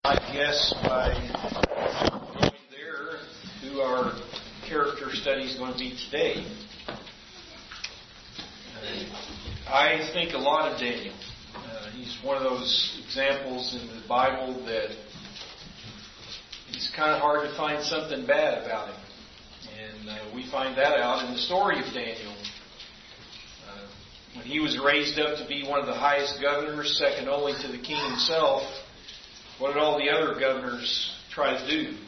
I guess by going there, who our character study is going to be today. I think a lot of Daniel. He's one of those examples in the Bible that it's kind of hard to find something bad about him. And we find that out in the story of Daniel. When he was raised up to be one of the highest governors, second only to the king himself, what did all the other governors try to do?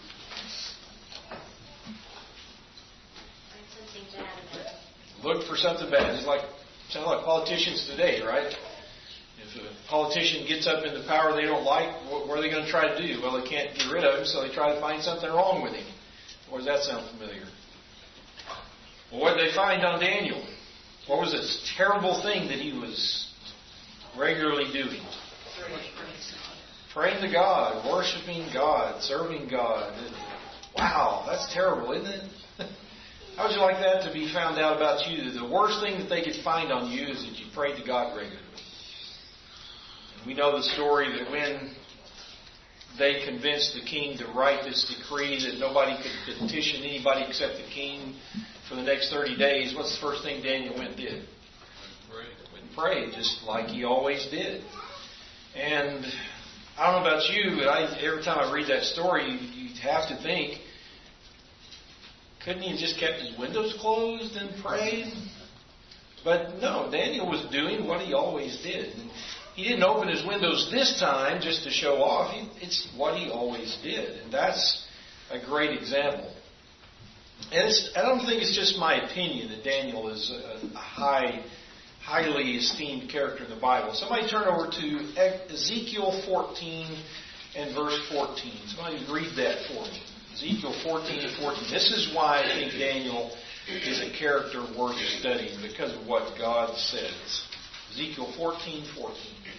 Look for something bad. It's sound like politicians today, right? If a politician gets up into power they don't like, what are they going to try to do? Well, they can't get rid of him, so they try to find something wrong with him. Or does that sound familiar? Well, what did they find on Daniel? What was this terrible thing that he was regularly doing? Praying to God, worshiping God, serving God. Wow, that's terrible, isn't it? How would you like that to be found out about you? The worst thing that they could find on you is that you prayed to God regularly. And we know the story that when they convinced the king to write this decree that nobody could petition anybody except the king for the next 30 days, what's the first thing Daniel went and did? Went and prayed, just like he always did. And I don't know about you, but every time I read that story, you have to think, couldn't he have just kept his windows closed and prayed? But no, Daniel was doing what he always did. And he didn't open his windows this time just to show off. It's what he always did. And that's a great example. And I don't think it's just my opinion that Daniel is a highly esteemed character in the Bible. Somebody turn over to Ezekiel 14 and verse 14. Somebody read that for me. Ezekiel 14 and 14. This is why I think Daniel is a character worth studying, because of what God says. Ezekiel 14:14.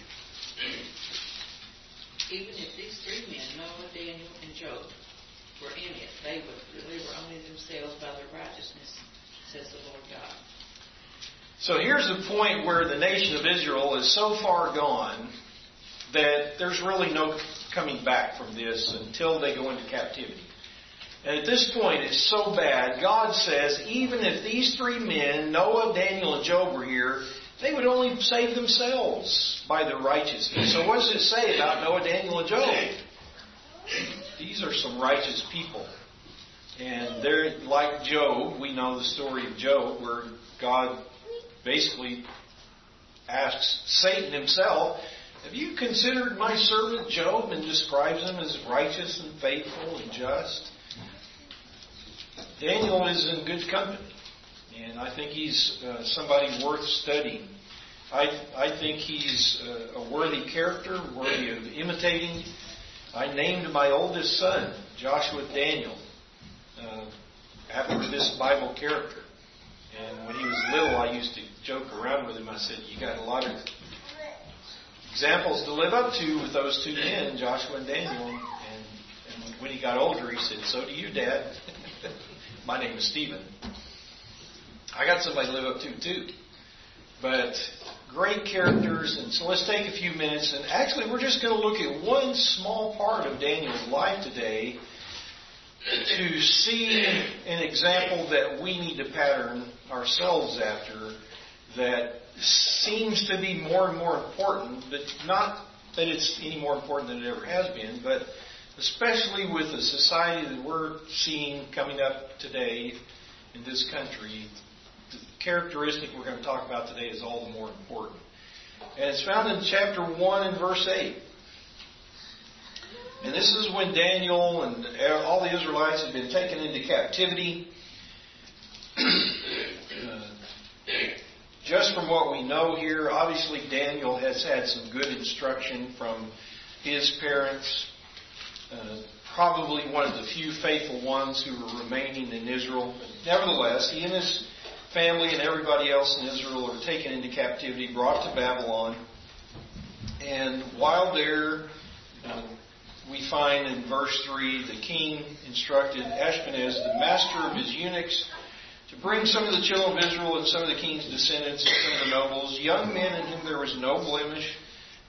Even if these three men, Noah, Daniel, and Job, were in it, they would deliver only themselves by their righteousness, says the Lord God. So here's the point where the nation of Israel is so far gone that there's really no coming back from this until they go into captivity. And at this point, it's so bad, God says, even if these three men, Noah, Daniel, and Job were here, they would only save themselves by their righteousness. So what does it say about Noah, Daniel, and Job? These are some righteous people. And they're like Job. We know the story of Job, where God basically asks Satan himself, have you considered my servant Job? And describes him as righteous and faithful and just. Daniel is in good company. And I think he's somebody worth studying. I think he's a worthy character, worthy of imitating. I named my oldest son, Joshua Daniel, after this Bible character. And when he was little, I used to joke around with him. I said, you got a lot of examples to live up to with those two men, Joshua and Daniel. And when he got older, he said, so do you, Dad. My name is Stephen. I got somebody to live up to, too. But great characters. And so let's take a few minutes. And actually, we're just going to look at one small part of Daniel's life today to see an example that we need to pattern ourselves after that seems to be more and more important, but not that it's any more important than it ever has been, but especially with the society that we're seeing coming up today in this country, the characteristic we're going to talk about today is all the more important. And it's found in chapter 1 and verse 8. And this is when Daniel and all the Israelites had been taken into captivity. Just from what we know here, obviously Daniel has had some good instruction from his parents. Probably one of the few faithful ones who were remaining in Israel. But nevertheless, he and his family and everybody else in Israel are taken into captivity, brought to Babylon. And while there, we find in verse 3, the king instructed Ashpenaz, the master of his eunuchs, to bring some of the children of Israel and some of the king's descendants and some of the nobles, young men in whom there was no blemish,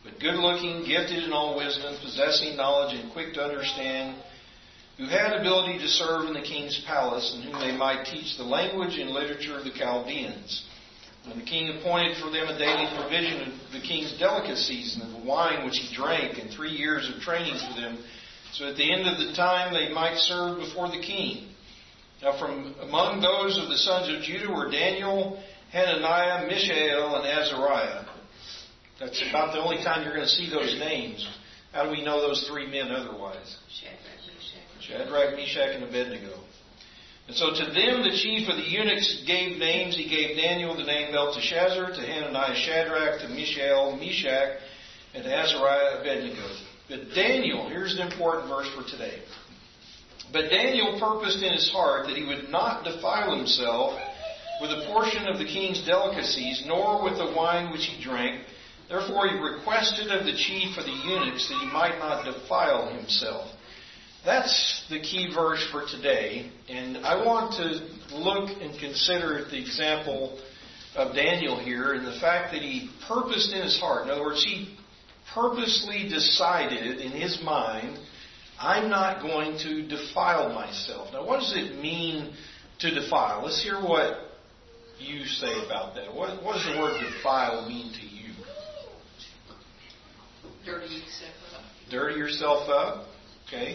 but good-looking, gifted in all wisdom, possessing knowledge and quick to understand, who had ability to serve in the king's palace, and whom they might teach the language and literature of the Chaldeans. And the king appointed for them a daily provision of the king's delicacies and of the wine which he drank, and 3 years of training for them, so at the end of the time they might serve before the king. Now from among those of the sons of Judah were Daniel, Hananiah, Mishael, and Azariah. That's about the only time you're going to see those names. How do we know those 3 men otherwise? Shadrach, Meshach, and Abednego. And so to them the chief of the eunuchs gave names. He gave Daniel the name Belteshazzar, to Hananiah Shadrach, to Mishael Meshach, and to Azariah Abednego. But Daniel, here's the important verse for today. But Daniel purposed in his heart that he would not defile himself with a portion of the king's delicacies, nor with the wine which he drank. Therefore he requested of the chief of the eunuchs that he might not defile himself. That's the key verse for today. And I want to look and consider the example of Daniel here and the fact that he purposed in his heart. In other words, he purposely decided in his mind, I'm not going to defile myself. Now, what does it mean to defile? Let's hear what you say about that. What does the word defile mean to you? Dirty yourself up. Dirty yourself up. Okay.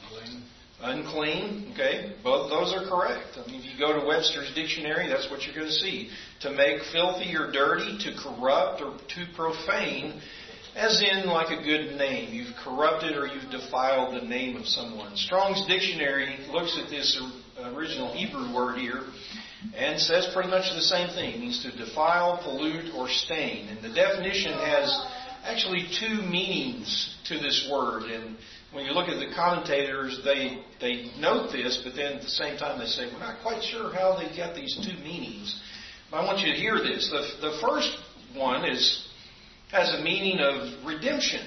Unclean. Okay. Both those are correct. I mean, if you go to Webster's dictionary, that's what you're going to see. To make filthy or dirty, to corrupt or to profane, as in like a good name. You've corrupted or you've defiled the name of someone. Strong's dictionary looks at this original Hebrew word here and says pretty much the same thing. It means to defile, pollute, or stain. And the definition has actually 2 meanings to this word. And when you look at the commentators, they note this, but then at the same time they say, we're not quite sure how they get these 2 meanings. But I want you to hear this. The first one has a meaning of redemption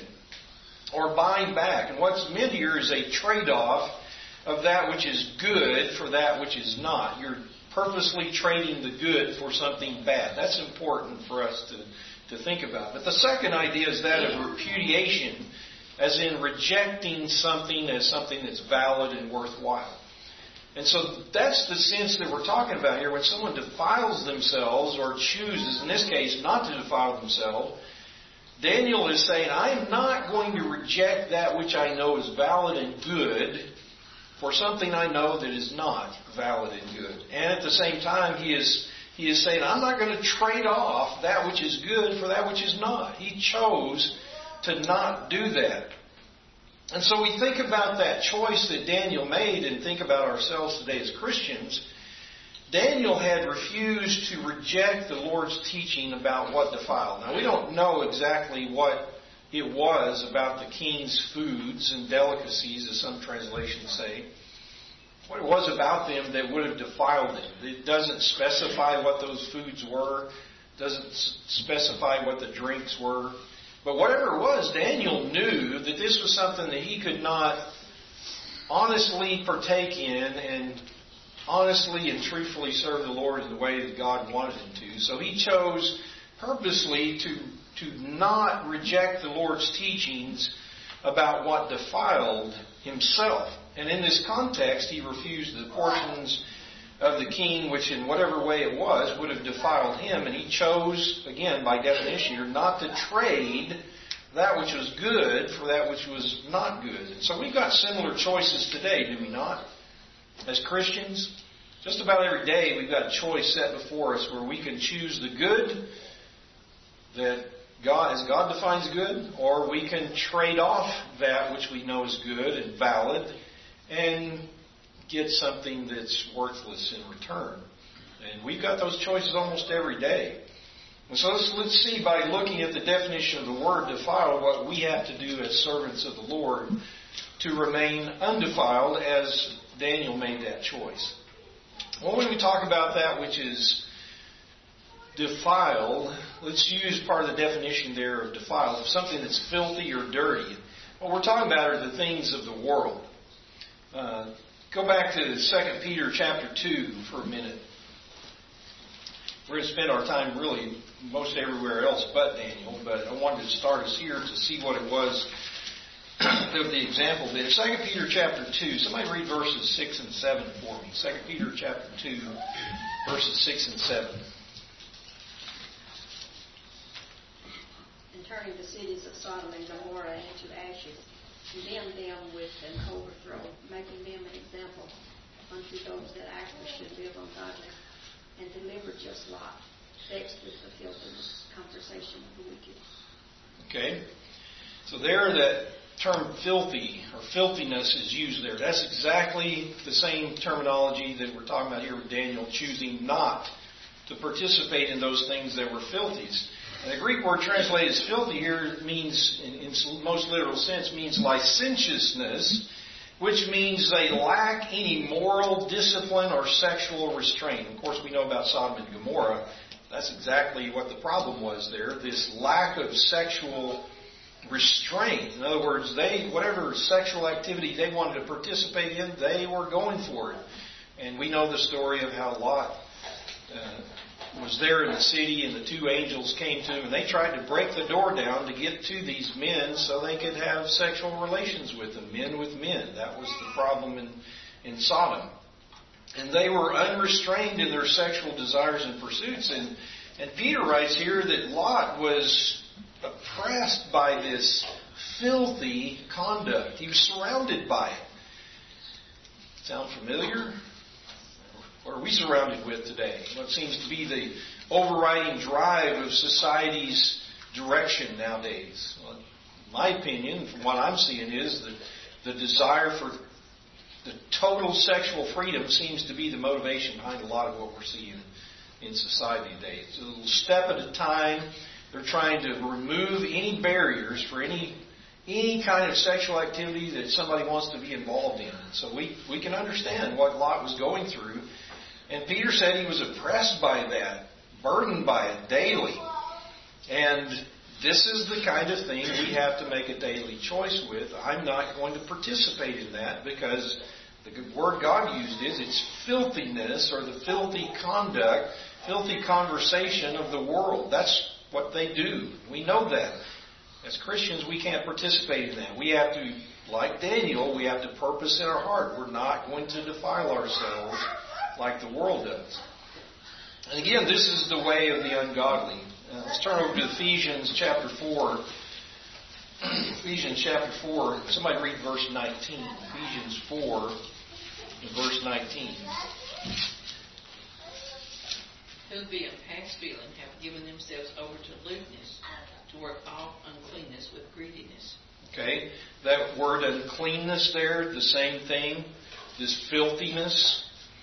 or buying back. And what's meant here is a trade-off of that which is good for that which is not. You're purposely trading the good for something bad. That's important for us to think about. But the second idea is that of repudiation, as in rejecting something as something that's valid and worthwhile. And so that's the sense that we're talking about here. When someone defiles themselves or chooses, in this case, not to defile themselves, Daniel is saying, I'm not going to reject that which I know is valid and good for something I know that is not valid and good. And at the same time, he is saying, I'm not going to trade off that which is good for that which is not. He chose to not do that. And so we think about that choice that Daniel made and think about ourselves today as Christians. Daniel had refused to reject the Lord's teaching about what defiled. Now, we don't know exactly what it was about the king's foods and delicacies, as some translations say. What it was about them that would have defiled them. It doesn't specify what those foods were. It doesn't specify what the drinks were. But whatever it was, Daniel knew that this was something that he could not honestly partake in and honestly and truthfully serve the Lord in the way that God wanted him to. So he chose purposely to not reject the Lord's teachings about what defiled himself. And in this context, he refused the portions of the king, which in whatever way it was, would have defiled him. And he chose, again, by definition, not to trade that which was good for that which was not good. And so we've got similar choices today, do we not? As Christians, just about every day we've got a choice set before us where we can choose the good that God defines good, or we can trade off that which we know is good and valid and get something that's worthless in return. And we've got those choices almost every day. And so let's see, by looking at the definition of the word defile, what we have to do as servants of the Lord to remain undefiled as Daniel made that choice. Well, when we talk about that which is defiled, let's use part of the definition there of defiled, something that's filthy or dirty. What we're talking about are the things of the world. Go back to 2 Peter chapter 2 for a minute. We're going to spend our time really most everywhere else but Daniel, but I wanted to start us here to see what it was of the example there. 2 Peter chapter 2. Somebody read verses 6 and 7 for me. 2 Peter chapter 2, verses 6 and 7. And turning the cities of Sodom and Gomorrah into ashes, condemn them with an overthrow, making them an example unto those that actually should live ungodly, and deliver just Lot, vexed with the filthiness conversation of the wicked. Okay. So there that term filthy or filthiness is used there. That's exactly the same terminology that we're talking about here with Daniel choosing not to participate in those things that were filthy. And the Greek word translated as filthy here means, in most literal sense, means licentiousness, which means they lack any moral discipline or sexual restraint. Of course, we know about Sodom and Gomorrah. That's exactly what the problem was there, this lack of sexual restraint. In other words, whatever sexual activity they wanted to participate in, they were going for it. And we know the story of how Lot was there in the city and the two angels came to him and they tried to break the door down to get to these men so they could have sexual relations with them, men with men. That was the problem in Sodom. And they were unrestrained in their sexual desires and pursuits. And Peter writes here that Lot was oppressed by this filthy conduct. He was surrounded by it. Sound familiar? What are we surrounded with today? What seems to be the overriding drive of society's direction nowadays? Well, my opinion, from what I'm seeing, is that the desire for the total sexual freedom seems to be the motivation behind a lot of what we're seeing in society today. It's a little step at a time. They're trying to remove any barriers for any kind of sexual activity that somebody wants to be involved in. And so we can understand what Lot was going through. And Peter said he was oppressed by that, burdened by it daily. And this is the kind of thing we have to make a daily choice with. I'm not going to participate in that because the word God used is it's filthiness or the filthy conduct, filthy conversation of the world. That's what they do. We know that. As Christians, we can't participate in that. We have to, like Daniel, we have to purpose in our heart. We're not going to defile ourselves like the world does. And again, this is the way of the ungodly. Let's turn over to Ephesians chapter 4. Ephesians chapter 4. Somebody read verse 19. Ephesians 4, verse 19. Who being past feeling have given themselves over to lewdness, to work off uncleanness with greediness. Okay, that word uncleanness there, the same thing, this filthiness.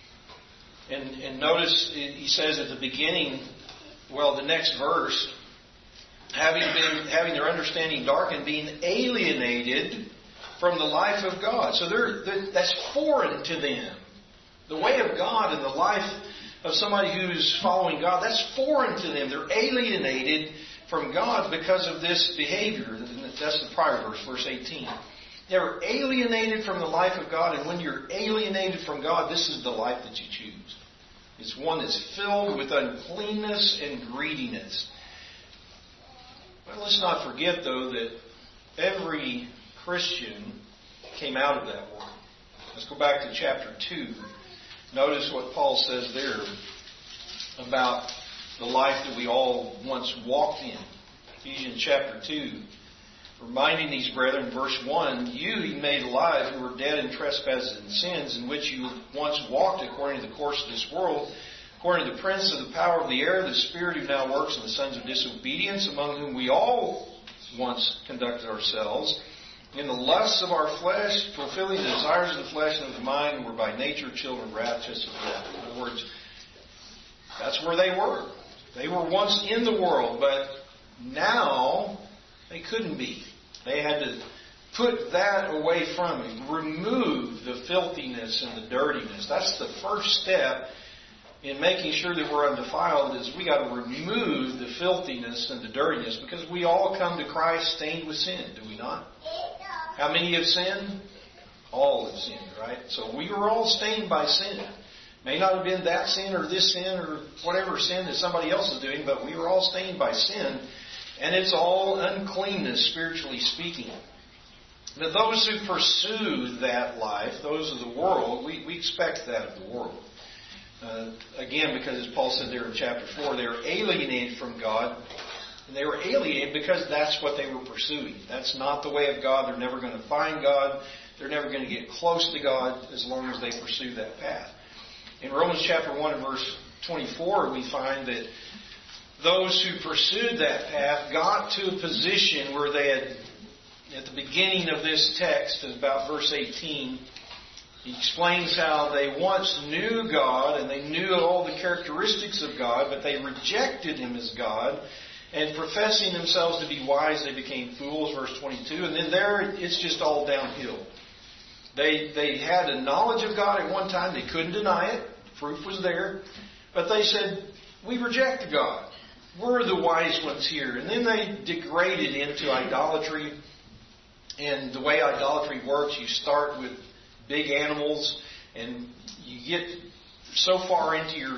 And notice he says at the beginning, well, the next verse, having their understanding darkened, being alienated from the life of God. So that's foreign to them. The way of God and the life of somebody who's following God, that's foreign to them. They're alienated from God because of this behavior. That's the prior verse, verse 18. They were alienated from the life of God, and when you're alienated from God, this is the life that you choose. It's one that's filled with uncleanness and greediness. Well, let's not forget, though, that every Christian came out of that world. Let's go back to chapter 2. Notice what Paul says there about the life that we all once walked in. Ephesians chapter 2. Reminding these brethren, verse 1, you he made alive who were dead in trespasses and sins, in which you once walked according to the course of this world, according to the prince of the power of the air, the spirit who now works in the sons of disobedience, among whom we all once conducted ourselves, in the lusts of our flesh, fulfilling the desires of the flesh and of the mind, and were by nature children of wrath, just as wrath. In other words, that's where they were. They were once in the world, but now they couldn't be. They had to put that away from them. Remove the filthiness and the dirtiness. That's the first step in making sure that we're undefiled, is we got to remove the filthiness and the dirtiness, because we all come to Christ stained with sin, do we not? How many have sinned? All have sinned, right? So we were all stained by sin. May not have been that sin or this sin or whatever sin that somebody else is doing, but we were all stained by sin. And it's all uncleanness, spiritually speaking. But those who pursue that life, those of the world, we expect that of the world. Again, because as Paul said there in chapter 4, they were alienated from God. And they were alienated because that's what they were pursuing. That's not the way of God. They're never going to find God. They're never going to get close to God as long as they pursue that path. In Romans chapter 1 and verse 24, we find that those who pursued that path got to a position where they had, at the beginning of this text, about verse 18, he explains how they once knew God and they knew all the characteristics of God, but they rejected Him as God. And professing themselves to be wise, they became fools, verse 22. And then there, it's just all downhill. They had a knowledge of God at one time. They couldn't deny it. Proof was there. But they said, we reject God. We're the wise ones here. And then they degraded into idolatry. And the way idolatry works, you start with big animals and you get so far into your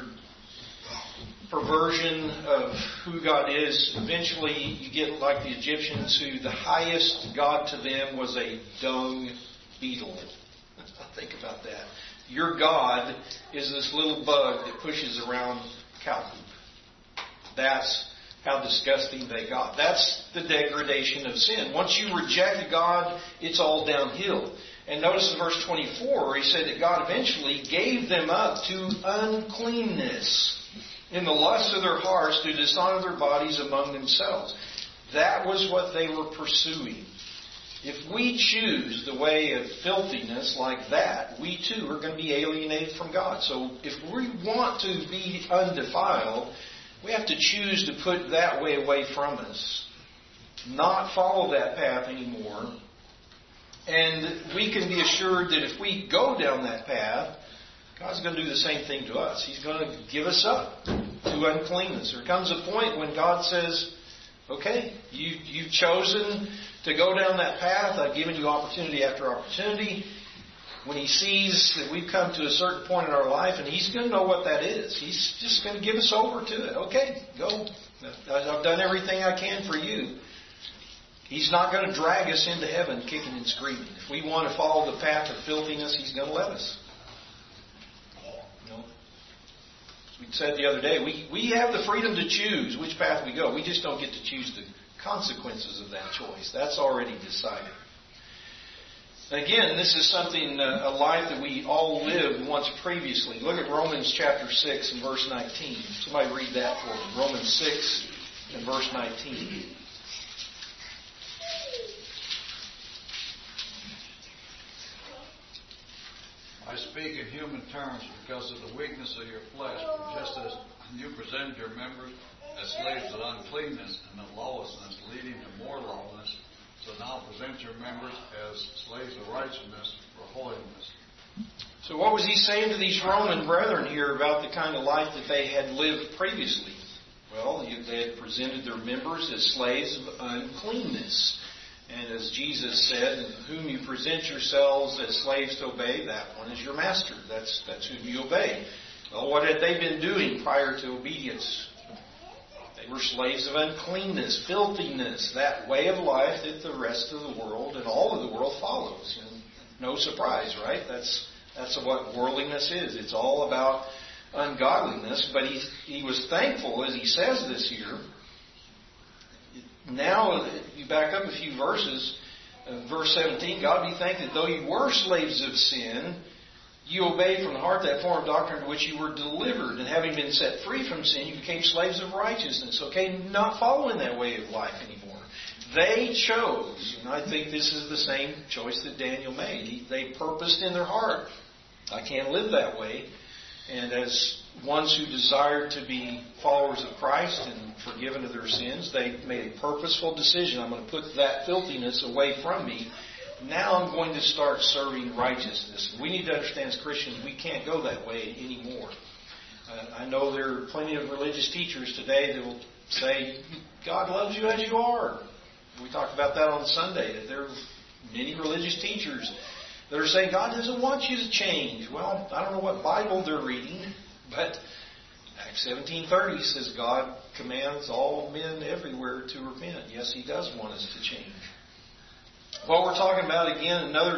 perversion of who God is, eventually you get like the Egyptians, who the highest God to them was a dung beetle. Think about that. Your God is this little bug that pushes around cow poop. That's how disgusting they got. That's the degradation of sin. Once you reject God, it's all downhill. And notice in verse 24 where he said that God eventually gave them up to uncleanness in the lust of their hearts, to dishonor their bodies among themselves. That was what they were pursuing. If we choose the way of filthiness like that, we too are going to be alienated from God. So if we want to be undefiled, we have to choose to put that way away from us. Not follow that path anymore. And we can be assured that if we go down that path, God's going to do the same thing to us. He's going to give us up to uncleanness. There comes a point when God says, okay, you've chosen to go down that path. I've given you opportunity after opportunity. When He sees that we've come to a certain point in our life, and He's going to know what that is. He's just going to give us over to it. Okay, go. I've done everything I can for you. He's not going to drag us into heaven kicking and screaming. If we want to follow the path of filthiness, He's going to let us. We said the other day, we have the freedom to choose which path we go. We just don't get to choose the consequences of that choice. That's already decided. And again, this is something, a life that we all lived once previously. Look at Romans chapter 6 and verse 19. Somebody read that for me. Romans 6 and verse 19. I speak in human terms because of the weakness of your flesh, just as you presented your members as slaves of uncleanness and of lawlessness, leading to more lawlessness, so now present your members as slaves of righteousness for holiness. So what was he saying to these Roman brethren here about the kind of life that they had lived previously? Well, they had presented their members as slaves of uncleanness. And as Jesus said, whom you present yourselves as slaves to obey, that one is your master. That's whom you obey. Well, what had they been doing prior to obedience? They were slaves of uncleanness, filthiness, that way of life that the rest of the world and all of the world follows. And no surprise, right? That's what worldliness is. It's all about ungodliness. But he was thankful, as he says this here. Now, you back up a few verses, verse 17, God be thanked that though you were slaves of sin, you obeyed from the heart that form of doctrine to which you were delivered. And having been set free from sin, you became slaves of righteousness. Okay, not following that way of life anymore. They chose, and I think this is the same choice that Daniel made. They purposed in their heart, I can't live that way. And as ones who desired to be followers of Christ and forgiven of their sins, they made a purposeful decision. I'm going to put that filthiness away from me. Now I'm going to start serving righteousness. We need to understand as Christians, we can't go that way anymore. I know there are plenty of religious teachers today that will say, God loves you as you are. We talked about that on Sunday, that there are many religious teachers that are saying God doesn't want you to change. Well, I don't know what Bible they're reading, but Acts 17:30 says God commands all men everywhere to repent. Yes, He does want us to change. What we're talking about, again, another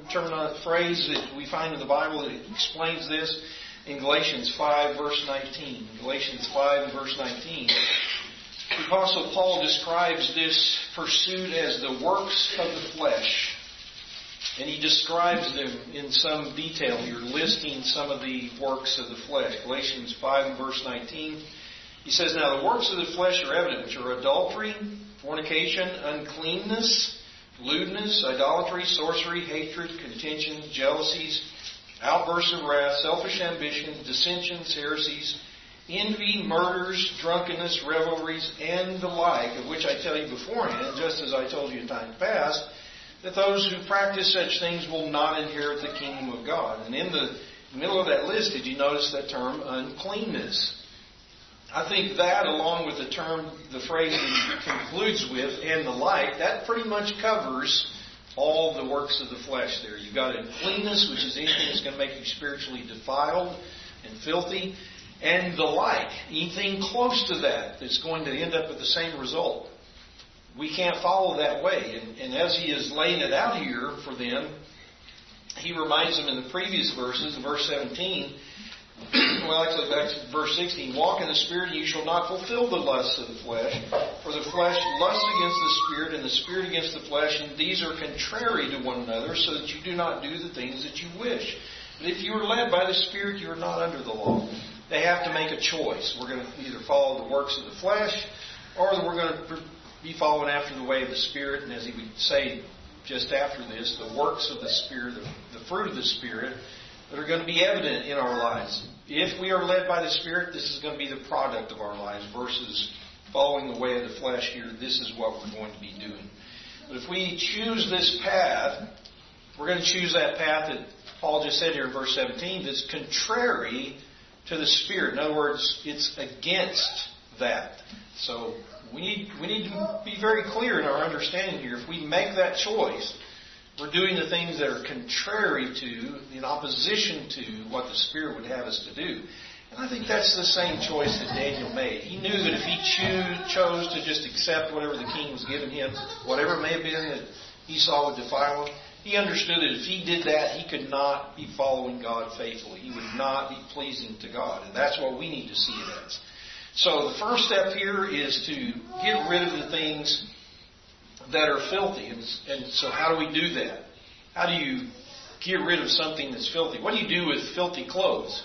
phrase that we find in the Bible that explains this in Galatians 5, verse 19. Galatians 5 and verse 19. The Apostle Paul describes this pursuit as the works of the flesh. And he describes them in some detail here, listing some of the works of the flesh. Galatians 5 and verse 19. He says, "Now the works of the flesh are evident, which are adultery, fornication, uncleanness, lewdness, idolatry, sorcery, hatred, contentions, jealousies, outbursts of wrath, selfish ambition, dissensions, heresies, envy, murders, drunkenness, revelries, and the like, of which I tell you beforehand, just as I told you in times past, that those who practice such things will not inherit the kingdom of God." And in the middle of that list, did you notice that term, uncleanness? I think that, along with the phrase he concludes with, and the like, that pretty much covers all the works of the flesh there. You've got uncleanness, which is anything that's going to make you spiritually defiled and filthy, and the like, anything close to that that's going to end up with the same result. We can't follow that way. And as he is laying it out here for them, he reminds them in the previous verses, in verse 17, well, actually back to verse 16, "Walk in the Spirit, and you shall not fulfill the lusts of the flesh. For the flesh lusts against the Spirit, and the Spirit against the flesh, and these are contrary to one another, so that you do not do the things that you wish. But if you are led by the Spirit, you are not under the law." They have to make a choice. We're going to either follow the works of the flesh, or we're going to be following after the way of the Spirit. And as he would say just after this, the works of the Spirit, the fruit of the Spirit, that are going to be evident in our lives. If we are led by the Spirit, this is going to be the product of our lives, versus following the way of the flesh here. This is what we're going to be doing. But if we choose this path, we're going to choose that path that Paul just said here in verse 17, that's contrary to the Spirit. In other words, it's against that. So we need to be very clear in our understanding here. If we make that choice, we're doing the things that are contrary to, in opposition to what the Spirit would have us to do. And I think that's the same choice that Daniel made. He knew that if he chose to just accept whatever the king was giving him, whatever it may have been that he saw would defile him, he understood that if he did that, he could not be following God faithfully. He would not be pleasing to God. And that's what we need to see it as. So the first step here is to get rid of the things that are filthy. And so how do we do that? How do you get rid of something that's filthy? What do you do with filthy clothes?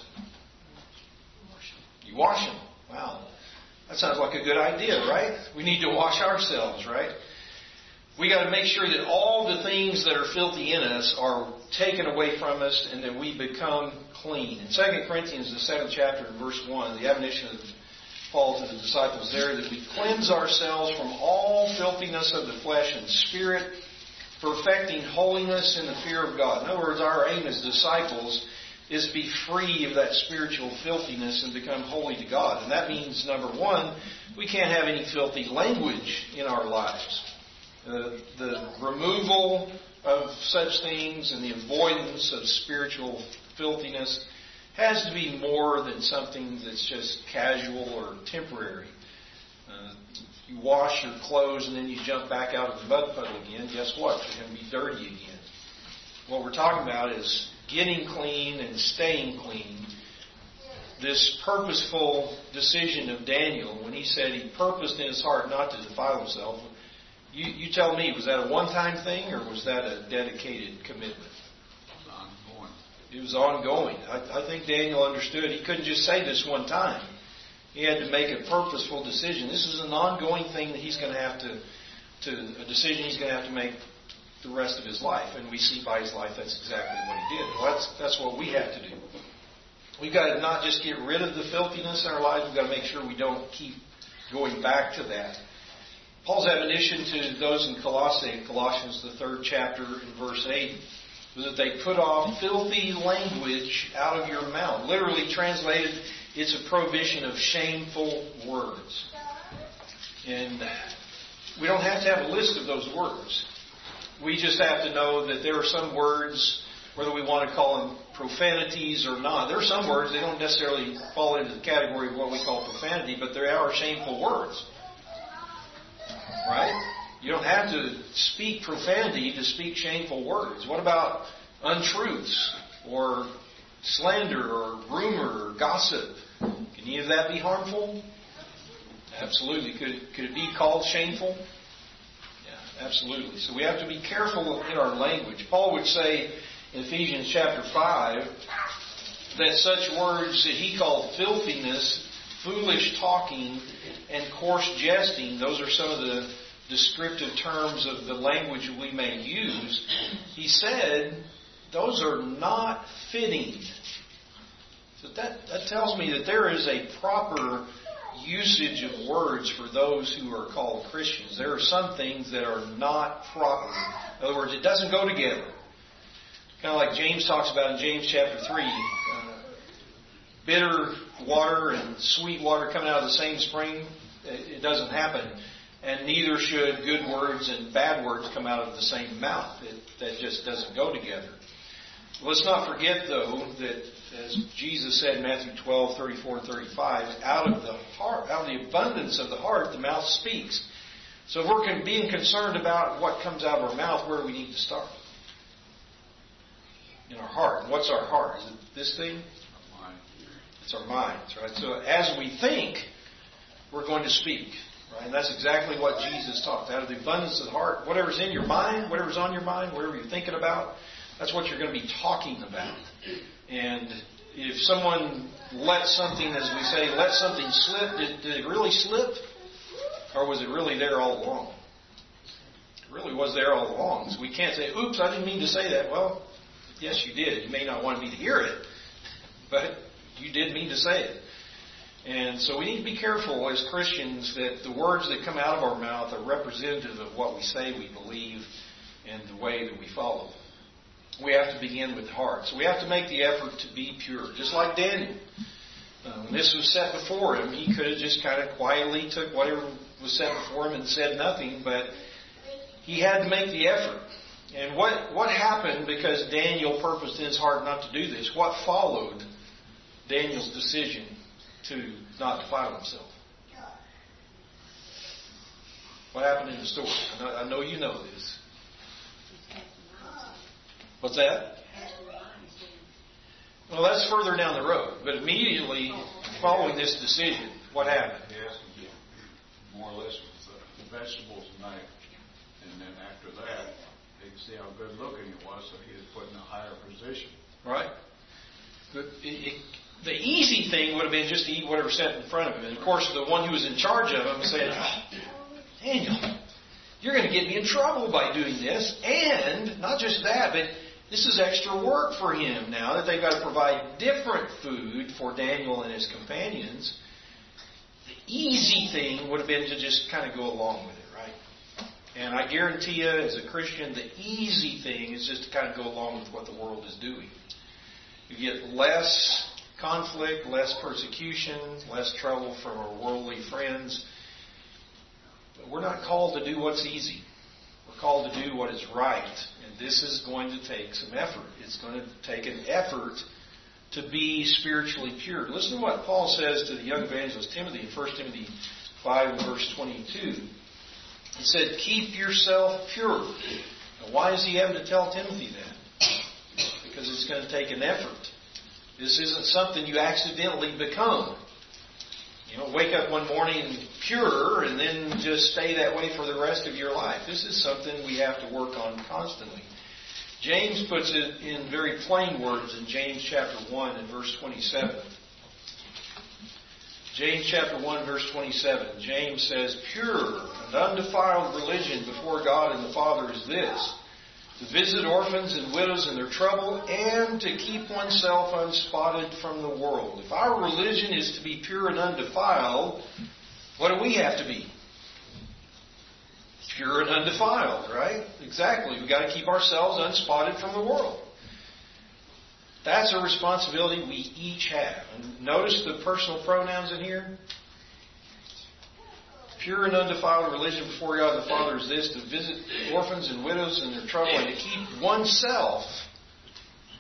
You wash them. Wow. That sounds like a good idea, right? We need to wash ourselves, right? We got to make sure that all the things that are filthy in us are taken away from us and that we become clean. In 2 Corinthians, the 7th chapter, verse 1, the admonition of Paul to the disciples there, that we cleanse ourselves from all filthiness of the flesh and spirit, perfecting holiness in the fear of God. In other words, our aim as disciples is to be free of that spiritual filthiness and become holy to God. And that means, number one, we can't have any filthy language in our lives. The removal of such things and the avoidance of spiritual filthiness has to be more than something that's just casual or temporary. You wash your clothes and then you jump back out of the mud puddle again. Guess what? You're going to be dirty again. What we're talking about is getting clean and staying clean. This purposeful decision of Daniel, when he said he purposed in his heart not to defile himself, you tell me, was that a one-time thing or was that a dedicated commitment? It was ongoing. I think Daniel understood he couldn't just say this one time. He had to make a purposeful decision. This is an ongoing thing that he's going to have a decision he's going to have to make the rest of his life. And we see by his life that's exactly what he did. Well, that's what we have to do. We've got to not just get rid of the filthiness in our lives. We've got to make sure we don't keep going back to that. Paul's admonition to those in Colossae, Colossians the 3rd chapter in verse 8, was that they put off filthy language out of your mouth. Literally translated, it's a prohibition of shameful words. And we don't have to have a list of those words. We just have to know that there are some words whether we want to call them profanities or not. There are some words, they don't necessarily fall into the category of what we call profanity, but they are shameful words. Right? You don't have to speak profanity to speak shameful words. What about untruths or slander or rumor or gossip? Can any of that be harmful? Absolutely. Could it be called shameful? Yeah, absolutely. So we have to be careful in our language. Paul would say in Ephesians chapter 5 that such words that he called filthiness, foolish talking, and coarse jesting, those are some of the descriptive terms of the language we may use. He said those are not fitting. So that tells me that there is a proper usage of words for those who are called Christians. There are some things that are not proper. In other words, it doesn't go together. Kind of like James talks about in James chapter 3. Bitter water and sweet water coming out of the same spring, it doesn't happen. And neither should good words and bad words come out of the same mouth. That just doesn't go together. Let's not forget, though, that as Jesus said in Matthew 12, 34 and 35, out of the abundance of the heart, the mouth speaks. So if we're being concerned about what comes out of our mouth, where do we need to start? In our heart. What's our heart? Is it this thing? Our mind. It's our minds, right? So as we think, we're going to speak. Right? And that's exactly what Jesus taught. Out of the abundance of the heart, whatever's in your mind, whatever's on your mind, whatever you're thinking about, that's what you're going to be talking about. And if someone lets something, as we say, let something slip, did it really slip? Or was it really there all along? It really was there all along. So we can't say, oops, I didn't mean to say that. Well, yes, you did. You may not want me to hear it, but you did mean to say it. And so we need to be careful as Christians that the words that come out of our mouth are representative of what we say we believe and the way that we follow. We have to begin with the heart. So we have to make the effort to be pure. Just like Daniel. When this was set before him, he could have just kind of quietly took whatever was set before him and said nothing, but he had to make the effort. And what happened because Daniel purposed in his heart not to do this? What followed Daniel's decision to not defile himself? What happened in the story? I know you know this. What's that? Well, that's further down the road. But immediately following this decision, what happened? He asked him to get more or less with the vegetables and knife. And then after that, they could see how good looking it was, so he was put in a higher position. Right. The easy thing would have been just to eat whatever set in front of him. And of course, the one who was in charge of him said, Daniel, you're going to get me in trouble by doing this. And not just that, but this is extra work for him now that they've got to provide different food for Daniel and his companions. The easy thing would have been to just kind of go along with it, right? And I guarantee you, as a Christian, the easy thing is just to kind of go along with what the world is doing. You get less conflict, less persecution, less trouble from our worldly friends. But we're not called to do what's easy. We're called to do what is right. And this is going to take some effort. It's going to take an effort to be spiritually pure. Listen to what Paul says to the young evangelist Timothy in 1 Timothy 5 and verse 22. He said, keep yourself pure. Now, why is he having to tell Timothy that? Because it's going to take an effort. This isn't something you accidentally become. You don't wake up one morning pure and then just stay that way for the rest of your life. This is something we have to work on constantly. James puts it in very plain words in James chapter 1 and verse 27. James chapter 1 verse 27. James says, pure and undefiled religion before God and the Father is this: to visit orphans and widows in their trouble, and to keep oneself unspotted from the world. If our religion is to be pure and undefiled, what do we have to be? Pure and undefiled, right? Exactly. We've got to keep ourselves unspotted from the world. That's a responsibility we each have. And notice the personal pronouns in here. Pure and undefiled religion before God the Father is this: to visit orphans and widows in their trouble, and to keep oneself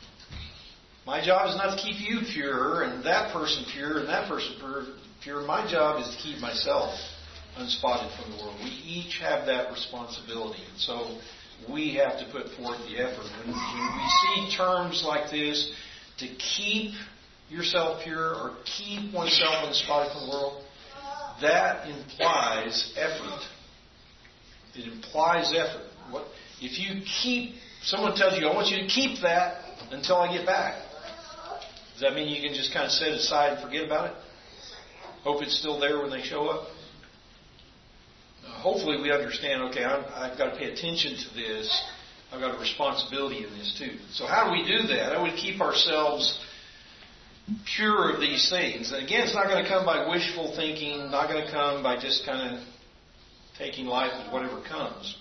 My job is not to keep you pure and that person pure and that person pure. My job is to keep myself unspotted from the world. We each have that responsibility. So we have to put forth the effort. When we see terms like this, to keep yourself pure or keep oneself unspotted from the world, that implies effort. It implies effort. If you keep, someone tells you, I want you to keep that until I get back. Does that mean you can just kind of set it aside and forget about it? Hope it's still there when they show up? Hopefully we understand, okay, I've got to pay attention to this. I've got a responsibility in this too. So how do we do that? How do we keep ourselves pure of these things? And again, it's not going to come by wishful thinking, not going to come by just kind of taking life as whatever comes.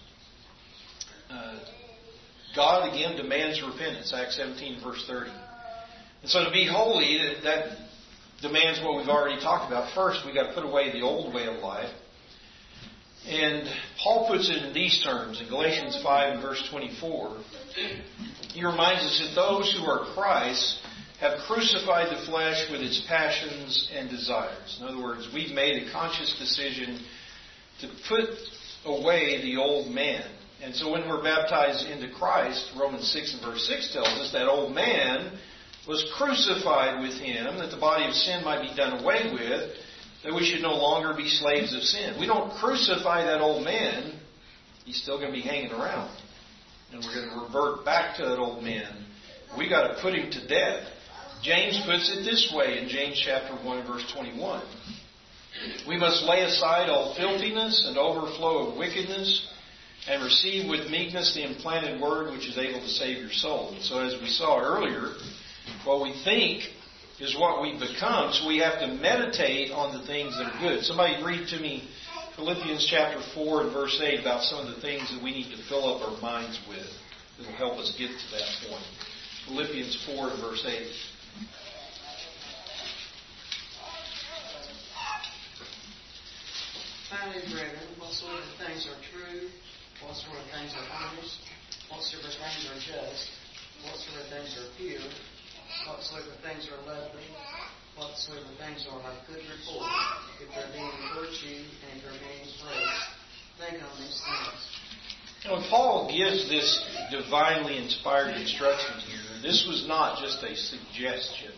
God, again, demands repentance. Acts 17, verse 30. And so to be holy, that demands what we've already talked about. First, we've got to put away the old way of life. And Paul puts it in these terms in Galatians 5 and verse 24. He reminds us that those who are Christ have crucified the flesh with its passions and desires. In other words, we've made a conscious decision to put away the old man. And so when we're baptized into Christ, Romans 6 and verse 6 tells us that old man was crucified with him, that the body of sin might be done away with, that we should no longer be slaves of sin. We don't crucify that old man. He's still going to be hanging around. And we're going to revert back to that old man. We got to put him to death. James puts it this way in James chapter 1 verse 21. We must lay aside all filthiness and overflow of wickedness and receive with meekness the implanted word which is able to save your soul. So as we saw earlier, what we think is what we become. So we have to meditate on the things that are good. Somebody read to me Philippians chapter 4 and verse 8 about some of the things that we need to fill up our minds with. It will help us get to that point. Philippians 4 and verse 8. Finally, brethren, whatsoever things are true, whatsoever things are honest, whatsoever things are just, whatsoever things are pure, whatsoever things are lovely, whatsoever things are of good report, if there be any virtue and if there be any praise, think on these things. When Paul gives this divinely inspired instruction here, this was not just a suggestion.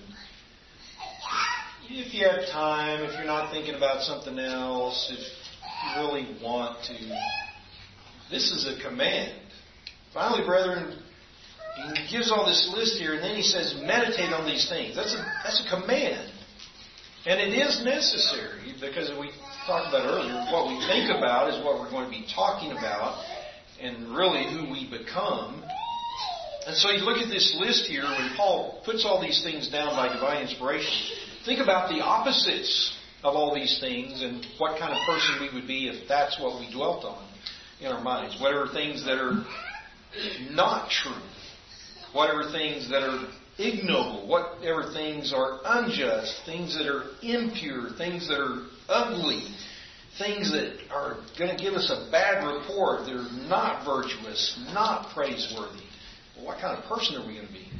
If you have time, if you're not thinking about something else, if you really want to, this is a command. Finally, brethren, he gives all this list here, and then he says, meditate on these things. That's a command. And it is necessary, because we talked about earlier, what we think about is what we're going to be talking about, and really who we become. And so you look at this list here, when Paul puts all these things down by divine inspiration, think about the opposites of all these things and what kind of person we would be if that's what we dwelt on in our minds. Whatever things that are not true. Whatever things that are ignoble. Whatever things are unjust. Things that are impure. Things that are ugly. Things that are going to give us a bad report. They're not virtuous. Not praiseworthy. Well, what kind of person are we going to be?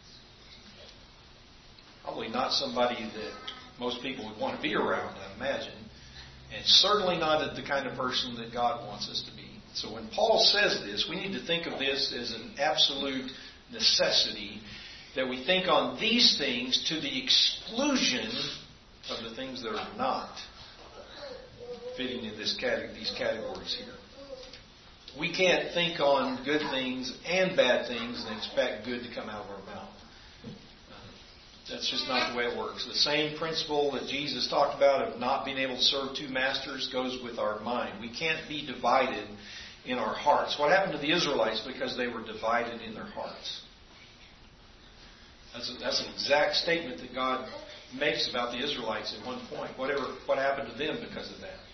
Probably not somebody that most people would want to be around, I imagine. And certainly not the kind of person that God wants us to be. So when Paul says this, we need to think of this as an absolute necessity, that we think on these things to the exclusion of the things that are not fitting in these categories here. We can't think on good things and bad things and expect good to come out of our mouth. That's just not the way it works. The same principle that Jesus talked about of not being able to serve two masters goes with our mind. We can't be divided in our hearts. What happened to the Israelites because they were divided in their hearts? That's an exact statement that God makes about the Israelites at one point. What happened to them because of that?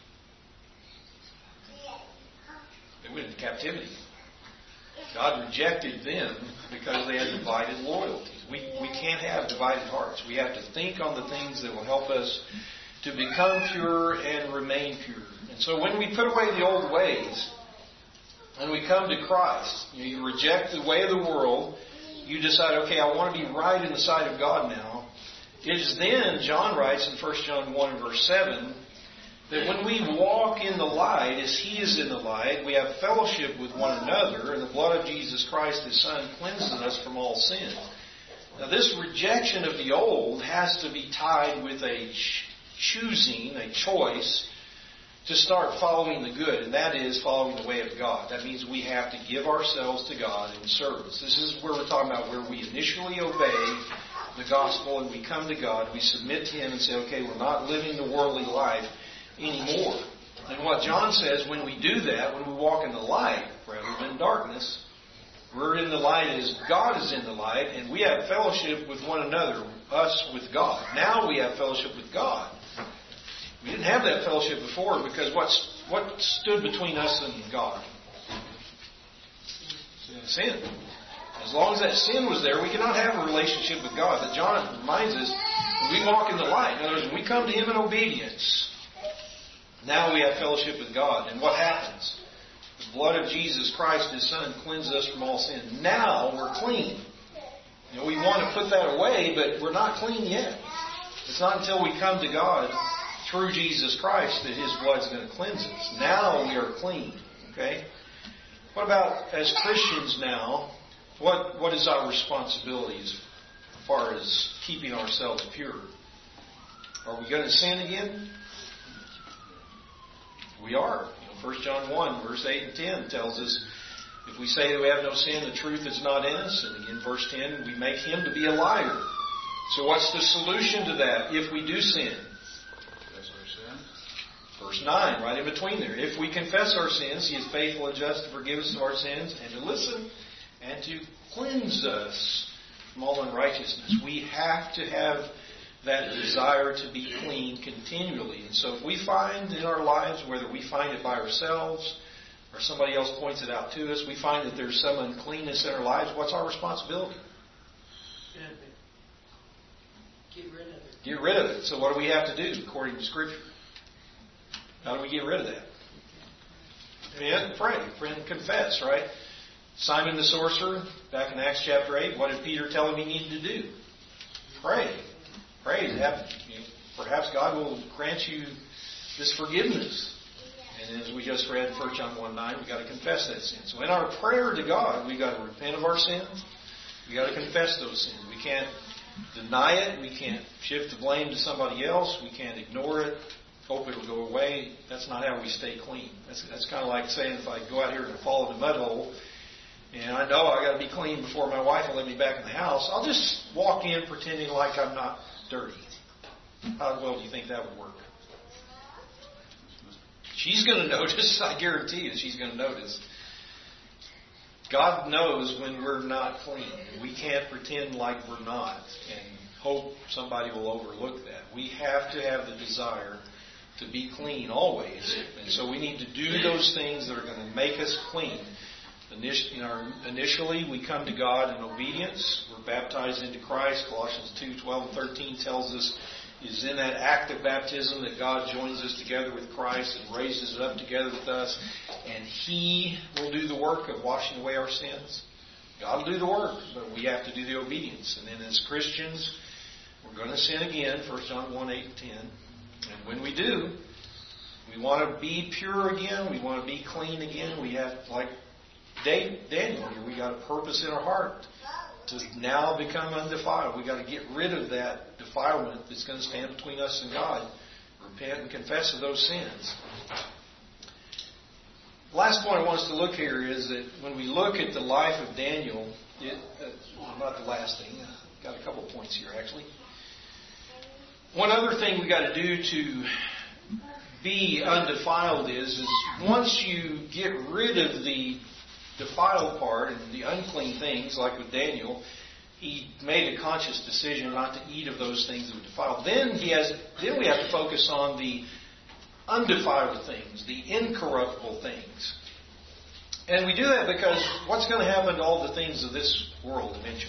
They went into captivity. God rejected them because they had divided loyalties. We can't have divided hearts. We have to think on the things that will help us to become pure and remain pure. And so when we put away the old ways and we come to Christ, you reject the way of the world, you decide, okay, I want to be right in the sight of God now, it is then, John writes in 1 John 1 and verse 7, that when we walk in the light, as He is in the light, we have fellowship with one another, and the blood of Jesus Christ, His Son, cleanses us from all sin. Now, this rejection of the old has to be tied with a choosing, a choice, to start following the good, and that is following the way of God. That means we have to give ourselves to God in service. This is where we're talking about where we initially obey the gospel and we come to God. We submit to Him and say, okay, we're not living the worldly life anymore. And what John says, when we do that, when we walk in the light rather than darkness, we're in the light as God is in the light, and we have fellowship with one another, us with God. Now we have fellowship with God. We didn't have that fellowship before because what stood between us and God? Sin. As long as that sin was there, we cannot have a relationship with God. But John reminds us, when we walk in the light, in other words, when we come to Him in obedience, now we have fellowship with God. And what happens? The blood of Jesus Christ, His Son, cleanses us from all sin. Now we're clean. You know, we want to put that away, but we're not clean yet. It's not until we come to God through Jesus Christ that His blood's going to cleanse us. Now we are clean. Okay? What about as Christians now? What is our responsibility as far as keeping ourselves pure? Are we going to sin again? We are. 1 John 1, verse 8 and 10 tells us, if we say that we have no sin, the truth is not in us. And again, verse 10, we make Him to be a liar. So what's the solution to that if we do sin? Confess our sin. Verse 9, right in between there. If we confess our sins, He is faithful and just to forgive us of our sins and to listen and to cleanse us from all unrighteousness. We have to have that desire to be clean continually. And so if we find in our lives, whether we find it by ourselves or somebody else points it out to us, we find that there's some uncleanness in our lives, what's our responsibility? Get rid of it. Get rid of it. So what do we have to do according to Scripture? How do we get rid of that? Pray. Pray and confess, right? Simon the sorcerer, back in Acts chapter 8, what did Peter tell him he needed to do? Pray. Pray. Perhaps God will grant you this forgiveness. And as we just read 1 John 1:9, we've got to confess that sin. So in our prayer to God, we've got to repent of our sins. We've got to confess those sins. We can't deny it. We can't shift the blame to somebody else. We can't ignore it, hope it'll go away. That's not how we stay clean. That's kind of like saying if I go out here and fall in a mud hole, and I know I got to be clean before my wife will let me back in the house, I'll just walk in pretending like I'm not dirty. How well do you think that would work? She's going to notice. I guarantee you she's going to notice. God knows when we're not clean. We can't pretend like we're not and hope somebody will overlook that. We have to have the desire to be clean always. And so we need to do those things that are going to make us clean. Initially, we come to God in obedience. We're baptized into Christ. Colossians 2:12 and 13 tells us it is in that act of baptism that God joins us together with Christ and raises it up together with us. And He will do the work of washing away our sins. God will do the work, but we have to do the obedience. And then as Christians, we're going to sin again, 1 John 1:8 and 10. And when we do, we want to be pure again. We want to be clean again. We have, like Daniel here, we got a purpose in our heart to now become undefiled. We got to get rid of that defilement that's going to stand between us and God. Repent and confess of those sins. The last point I want us to look here is that when we look at the life of Daniel, not the last thing, I've got a couple points here actually. One other thing we got to do to be undefiled is once you get rid of the defiled part and the unclean things, like with Daniel, he made a conscious decision not to eat of those things that were defiled. Then we have to focus on the undefiled things, the incorruptible things. And we do that because what's going to happen to all the things of this world eventually?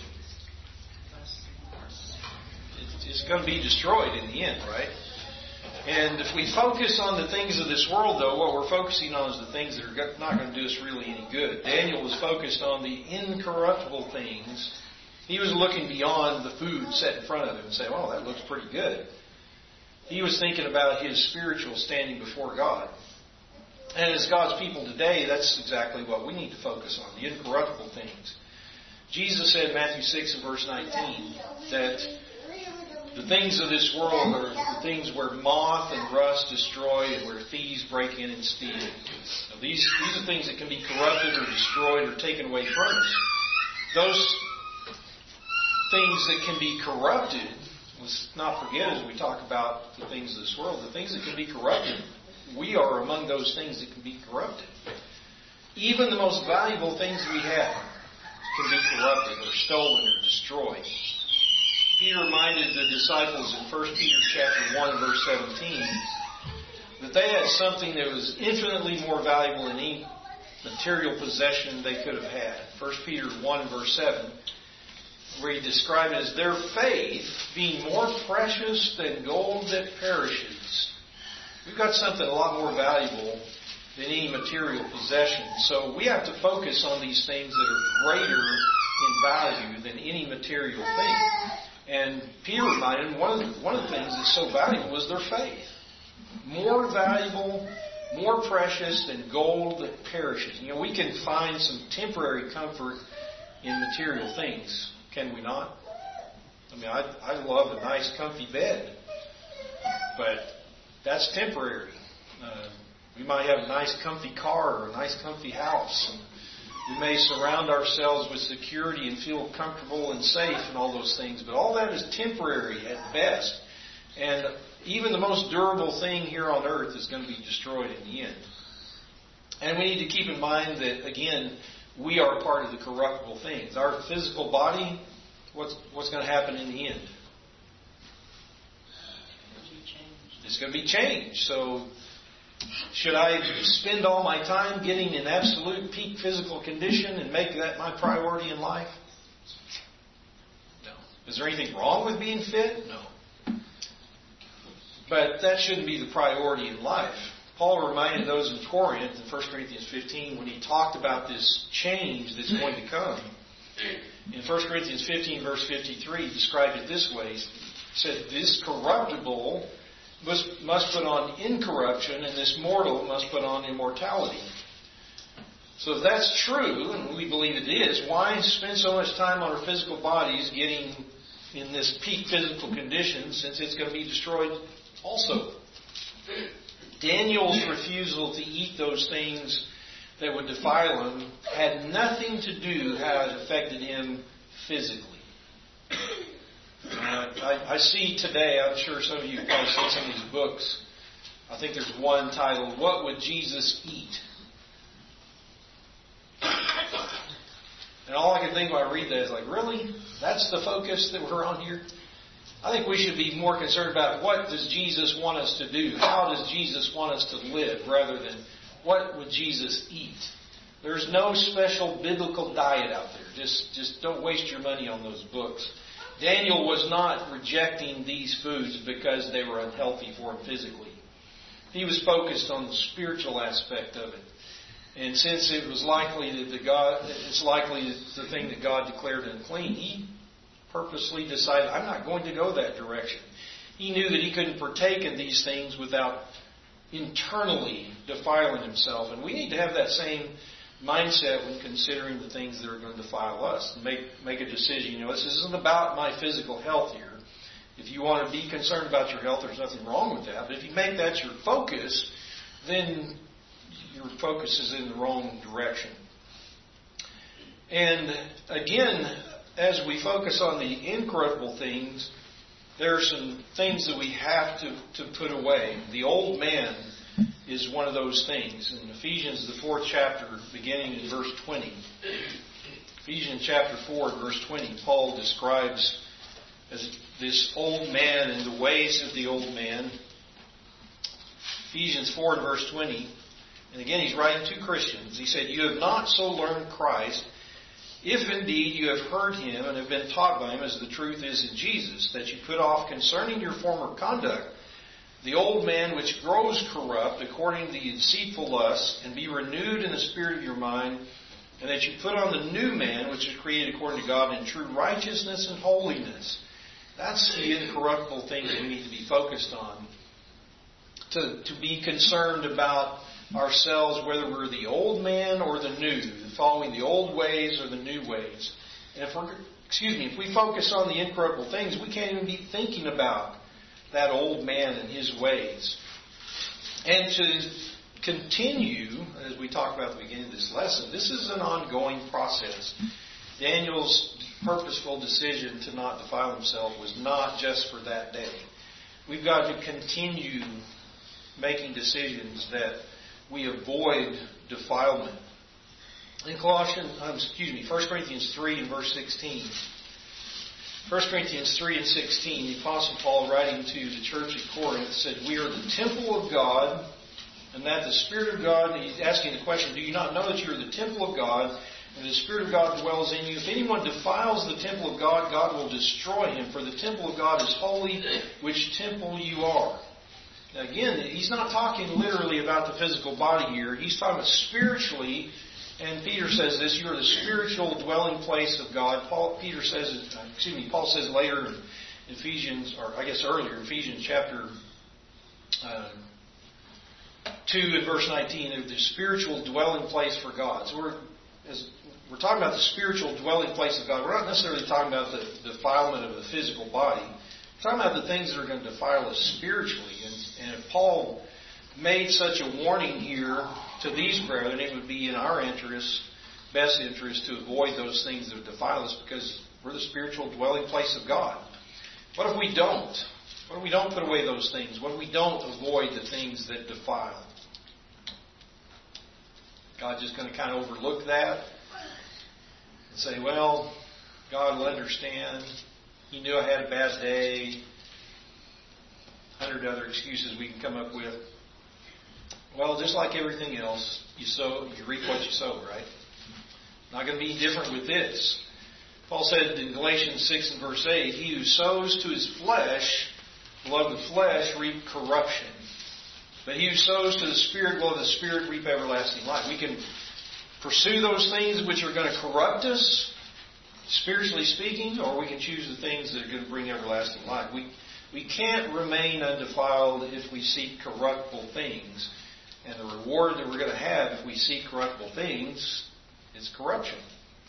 It's going to be destroyed in the end, right? And if we focus on the things of this world, though, what we're focusing on is the things that are not going to do us really any good. Daniel was focused on the incorruptible things He was looking beyond the food set in front of him and saying, "Oh, that looks pretty good." He was thinking about his spiritual standing before God. And as God's people today, that's exactly what we need to focus on, the incorruptible things. Jesus said in Matthew 6 and verse 19 that the things of this world are the things where moth and rust destroy and where thieves break in and steal. Now, these are things that can be corrupted or destroyed or taken away from us. Those things that can be corrupted, let's not forget as we talk about the things of this world, the things that can be corrupted, we are among those things that can be corrupted. Even the most valuable things we have can be corrupted or stolen or destroyed. Peter reminded the disciples in 1 Peter chapter 1 verse 17 that they had something that was infinitely more valuable than any material possession they could have had. 1 Peter 1 verse 7, where he described it as their faith being more precious than gold that perishes. We've got something a lot more valuable than any material possession. So we have to focus on these things that are greater in value than any material thing. And Peter reminded them one of the things that's so valuable was their faith. More valuable, more precious than gold that perishes. You know, we can find some temporary comfort in material things, can we not? I mean, I love a nice comfy bed, but that's temporary. We might have a nice comfy car or a nice comfy house. And we may surround ourselves with security and feel comfortable and safe and all those things, but all that is temporary at best. And even the most durable thing here on earth is going to be destroyed in the end. And we need to keep in mind that, again, we are part of the corruptible things. Our physical body, what's going to happen in the end? It's going to be changed. So should I spend all my time getting in absolute peak physical condition and make that my priority in life? No. Is there anything wrong with being fit? No. But that shouldn't be the priority in life. Paul reminded those in Corinth in 1 Corinthians 15 when he talked about this change that's going to come. In 1 Corinthians 15 verse 53 he described it this way. He said, "This corruptible must put on incorruption, and this mortal must put on immortality." So if that's true, and we believe it is, why spend so much time on our physical bodies getting in this peak physical condition since it's going to be destroyed also? Daniel's refusal to eat those things that would defile him had nothing to do how it affected him physically. I see today, I'm sure some of you have probably seen some of these books. I think there's one titled, "What Would Jesus Eat?" And all I can think when I read that is like, really? That's the focus that we're on here? I think we should be more concerned about what does Jesus want us to do? How does Jesus want us to live? Rather than what would Jesus eat? There's no special biblical diet out there. Just don't waste your money on those books. Daniel was not rejecting these foods because they were unhealthy for him physically. He was focused on the spiritual aspect of it. And since it was likely that the thing that God declared unclean, he purposely decided, I'm not going to go that direction. He knew that he couldn't partake in these things without internally defiling himself. And we need to have that same mindset when considering the things that are going to defile us. Make a decision. You know, this isn't about my physical health here. If you want to be concerned about your health, there's nothing wrong with that. But if you make that your focus, then your focus is in the wrong direction. And again, as we focus on the incorruptible things, there are some things that we have to put away. The old man is one of those things. In Ephesians, the 4th chapter, beginning in verse 20. Ephesians chapter 4, verse 20, Paul describes as this old man and the ways of the old man. Ephesians 4, verse 20. And again, he's writing to Christians. He said, "You have not so learned Christ, if indeed you have heard him and have been taught by him as the truth is in Jesus, that you put off concerning your former conduct the old man which grows corrupt according to the deceitful lusts, and be renewed in the spirit of your mind, and that you put on the new man, which is created according to God in true righteousness and holiness. That's the incorruptible thing that we need to be focused on. To be concerned about ourselves, whether we're the old man or the new, following the old ways or the new ways. And if we focus on the incorruptible things, we can't even be thinking about that old man and his ways. And to continue, as we talked about at the beginning of this lesson, this is an ongoing process. Daniel's purposeful decision to not defile himself was not just for that day. We've got to continue making decisions that we avoid defilement. In 1 Corinthians 3 and verse 16. 1 Corinthians 3 and 16, the Apostle Paul, writing to the church at Corinth, said, "We are the temple of God, and that the Spirit of God," he's asking the question, "Do you not know that you are the temple of God, and the Spirit of God dwells in you? If anyone defiles the temple of God, God will destroy him, for the temple of God is holy, which temple you are." Now again, he's not talking literally about the physical body here. He's talking about spiritually. And Peter says this, "You are the spiritual dwelling place of God." Paul says later in Ephesians, or I guess earlier, Ephesians chapter 2 and verse 19, they're the spiritual dwelling place for God. So we're talking about the spiritual dwelling place of God. We're not necessarily talking about the defilement of the physical body. We're talking about the things that are going to defile us spiritually. And if Paul made such a warning here to these brethren, it would be in our best interest to avoid those things that defile us, because we're the spiritual dwelling place of God. What if we don't? What if we don't put away those things? What if we don't avoid the things that defile? God's just going to kind of overlook that and say, well, God will understand. He knew I had a bad day. 100 other excuses we can come up with. Well, just like everything else, you reap what you sow, right? Not going to be different with this. Paul said in Galatians 6 and verse 8, "He who sows to his flesh will of the flesh reap corruption. But he who sows to the Spirit will of the Spirit reap everlasting life." We can pursue those things which are going to corrupt us, spiritually speaking, or we can choose the things that are going to bring everlasting life. We can't remain undefiled if we seek corruptible things. And the reward that we're going to have if we seek corruptible things is corruption.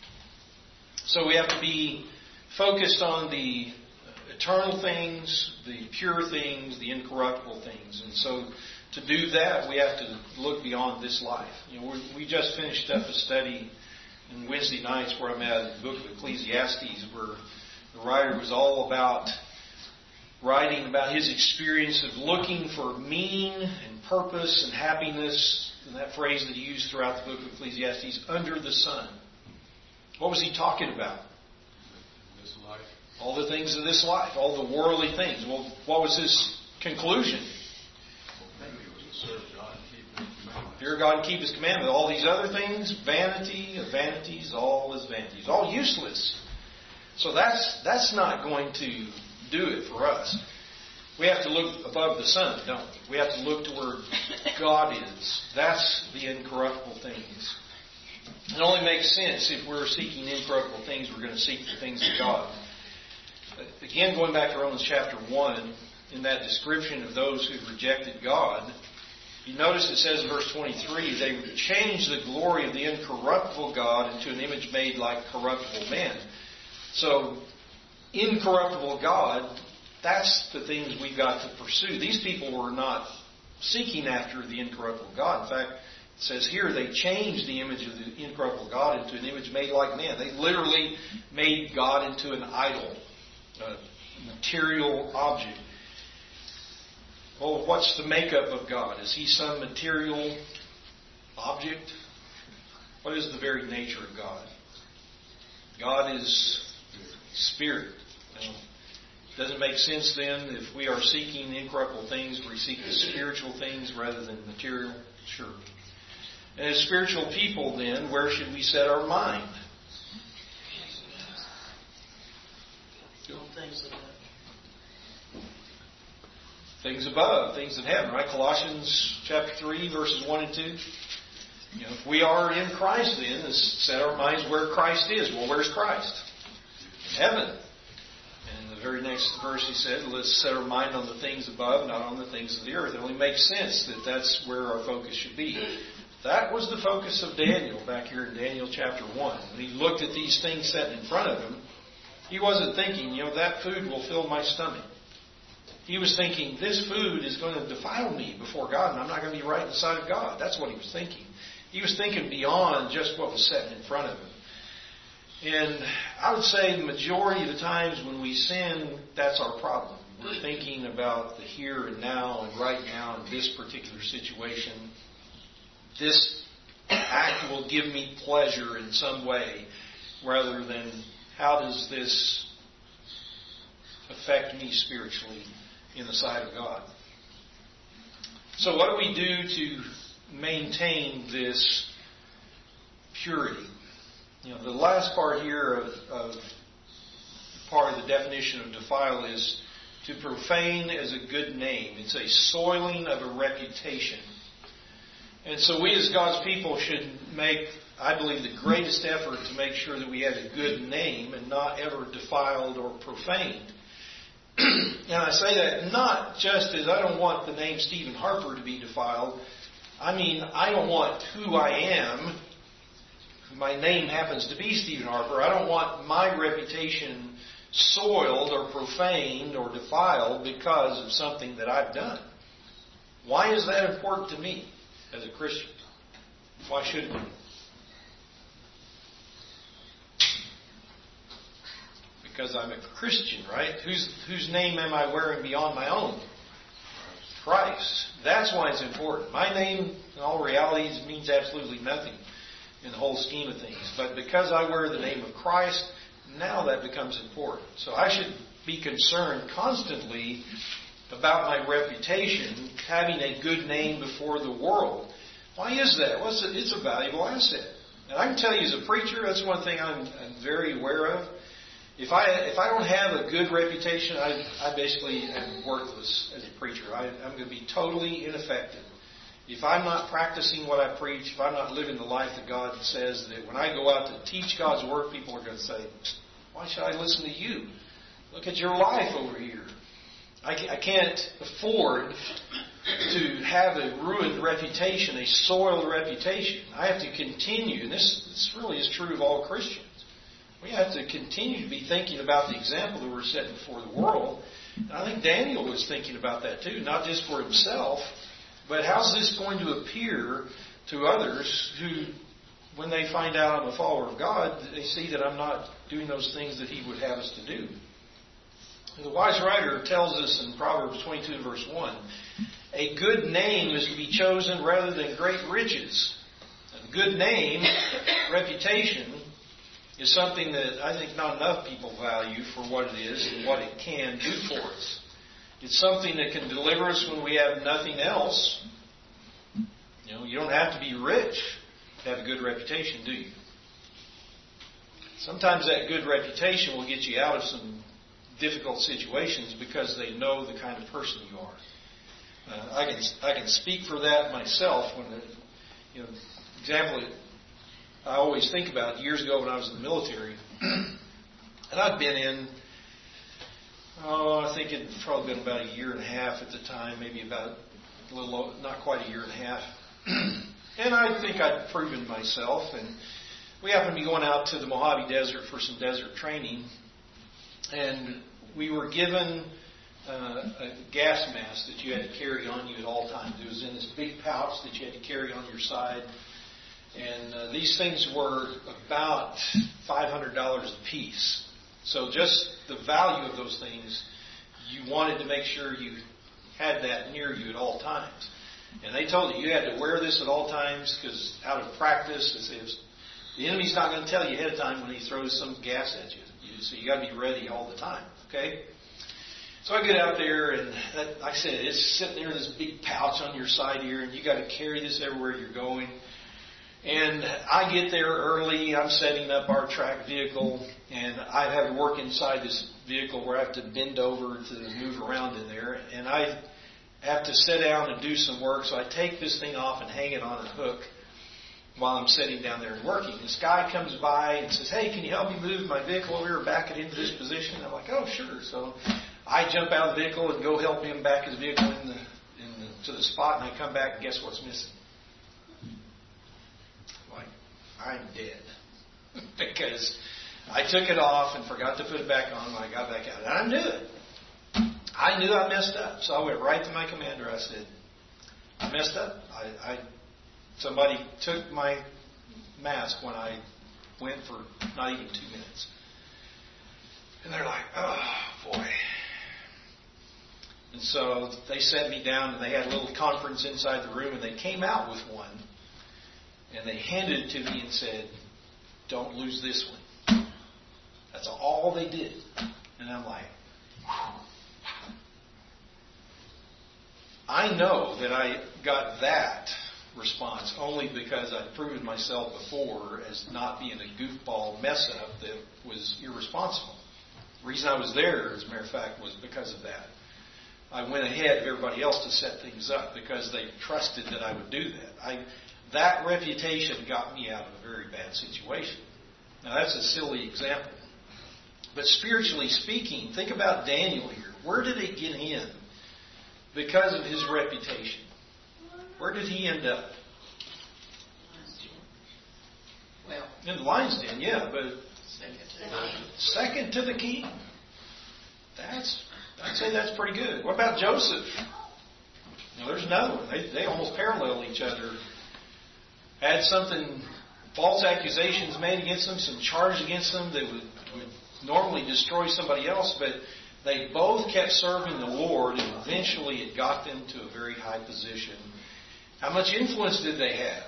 So we have to be focused on the eternal things, the pure things, the incorruptible things. And so to do that, we have to look beyond this life. We just finished up a study on Wednesday nights where I'm at, the book of Ecclesiastes, where the writer was all about writing about his experience of looking for meaning and purpose and happiness, and that phrase that he used throughout the book of Ecclesiastes, under the sun. What was he talking about? This life. All the things of this life, all the worldly things. Well, what was his conclusion? Maybe it was to serve God and keep His commandments. Fear God and keep His commandments. All these other things, vanity of vanities, all is vanities. All useless. So that's not going to do it for us. We have to look above the sun, don't we? We have to look to where God is. That's the incorruptible things. It only makes sense if we're seeking incorruptible things, we're going to seek the things of God. Again, going back to Romans chapter 1, in that description of those who rejected God, you notice it says in verse 23, they changed the glory of the incorruptible God into an image made like corruptible man. So, incorruptible God, that's the things we've got to pursue. These people were not seeking after the incorruptible God. In fact, it says here they changed the image of the incorruptible God into an image made like man. They literally made God into an idol, a material object. Well, what's the makeup of God? Is He some material object? What is the very nature of God? God is Spirit. It doesn't make sense then if we are seeking incorruptible things, we seek the spiritual things rather than material? Sure. And as spiritual people then, where should we set our mind? On things above. Things above, things in heaven, right? Colossians chapter 3, verses 1 and 2. If we are in Christ, then let's set our minds where Christ is. Well, where's Christ? In heaven. And the very next verse he said, let's set our mind on the things above, not on the things of the earth. It only makes sense that that's where our focus should be. That was the focus of Daniel back here in Daniel chapter 1. When he looked at these things set in front of him, he wasn't thinking, that food will fill my stomach. He was thinking, this food is going to defile me before God, and I'm not going to be right in the sight of God. That's what he was thinking. He was thinking beyond just what was set in front of him. And I would say the majority of the times when we sin, that's our problem. We're thinking about the here and now and right now in this particular situation. This act will give me pleasure in some way, rather than how does this affect me spiritually in the sight of God. So what do we do to maintain this purity? The last part here of part of the definition of defile is to profane as a good name. It's a soiling of a reputation. And so we as God's people should make, I believe, the greatest effort to make sure that we have a good name and not ever defiled or profaned. And I say that not just as I don't want the name Stephen Harper to be defiled. I mean, I don't want who I am. My name happens to be Stephen Harper. I don't want my reputation soiled or profaned or defiled because of something that I've done. Why is that important to me as a Christian? Why should it be? Because I'm a Christian, right? Whose name am I wearing beyond my own? Christ. That's why it's important. My name, in all realities, means absolutely nothing in the whole scheme of things. But because I wear the name of Christ, now that becomes important. So I should be concerned constantly about my reputation, having a good name before the world. Why is that? Well, it's a valuable asset. And I can tell you as a preacher, that's one thing I'm very aware of. If I don't have a good reputation, I basically am worthless as a preacher. I'm going to be totally ineffective. If I'm not practicing what I preach, if I'm not living the life that God says, that when I go out to teach God's Word, people are going to say, why should I listen to you? Look at your life over here. I can't afford to have a ruined reputation, a soiled reputation. I have to continue, and this really is true of all Christians. We have to continue to be thinking about the example that we're setting before the world. And I think Daniel was thinking about that too, not just for himself, but how's this going to appear to others who, when they find out I'm a follower of God, they see that I'm not doing those things that He would have us to do. The wise writer tells us in Proverbs 22 verse 1, a good name is to be chosen rather than great riches. A good name, reputation, is something that I think not enough people value for what it is and what it can do for us. It's something that can deliver us when we have nothing else. You don't have to be rich to have a good reputation, do you? Sometimes that good reputation will get you out of some difficult situations because they know the kind of person you are. I can speak for that myself. Example I always think about years ago when I was in the military, and I'd been in, I think it'd probably been about a year and a half at the time, maybe about a little, not quite a year and a half. And I think I'd proven myself. And we happened to be going out to the Mojave Desert for some desert training. And we were given a gas mask that you had to carry on you at all times. It was in this big pouch that you had to carry on your side. And these things were about $500 a piece. So just the value of those things, you wanted to make sure you had that near you at all times. And they told you had to wear this at all times because out of practice, the enemy's not going to tell you ahead of time when he throws some gas at you. So you got to be ready all the time. Okay? So I get out there, and like I said, it's sitting there in this big pouch on your side here, and you got to carry this everywhere you're going. And I get there early. I'm setting up our track vehicle, and I have to work inside this vehicle where I have to bend over to move around in there. And I have to sit down and do some work. So I take this thing off and hang it on a hook. while I'm sitting down there and working. This guy comes by and says, "Hey, can you help me move my vehicle over here, back it into this position?" I'm like, "Oh, sure." So I jump out of the vehicle and go help him back his vehicle to the spot, and I come back and guess what's missing? Like, I'm dead. Because I took it off and forgot to put it back on when I got back out. And I knew it. I knew I messed up. So I went right to my commander. I said, "I messed up. Somebody took my mask when I went for not even 2 minutes." And they're like, "Oh, boy." And so they set me down, and they had a little conference inside the room, and they came out with one. And they handed it to me and said, "Don't lose this one." That's all they did. And I'm like, I know that I got that response only because I'd proven myself before as not being a goofball mess up that was irresponsible. The reason I was there, as a matter of fact, was because of that. I went ahead of everybody else to set things up because they trusted that I would do that. That reputation got me out of a very bad situation. Now, that's a silly example. But spiritually speaking, think about Daniel here. Where did he get in because of his reputation? Where did he end up? Well, in the lion's den, yeah, but second to the king. I'd say that's pretty good. What about Joseph? There's another one. They almost parallel each other. Had something, false accusations made against them, some charge against them that would normally destroy somebody else, but they both kept serving the Lord, and eventually it got them to a very high position. How much influence did they have?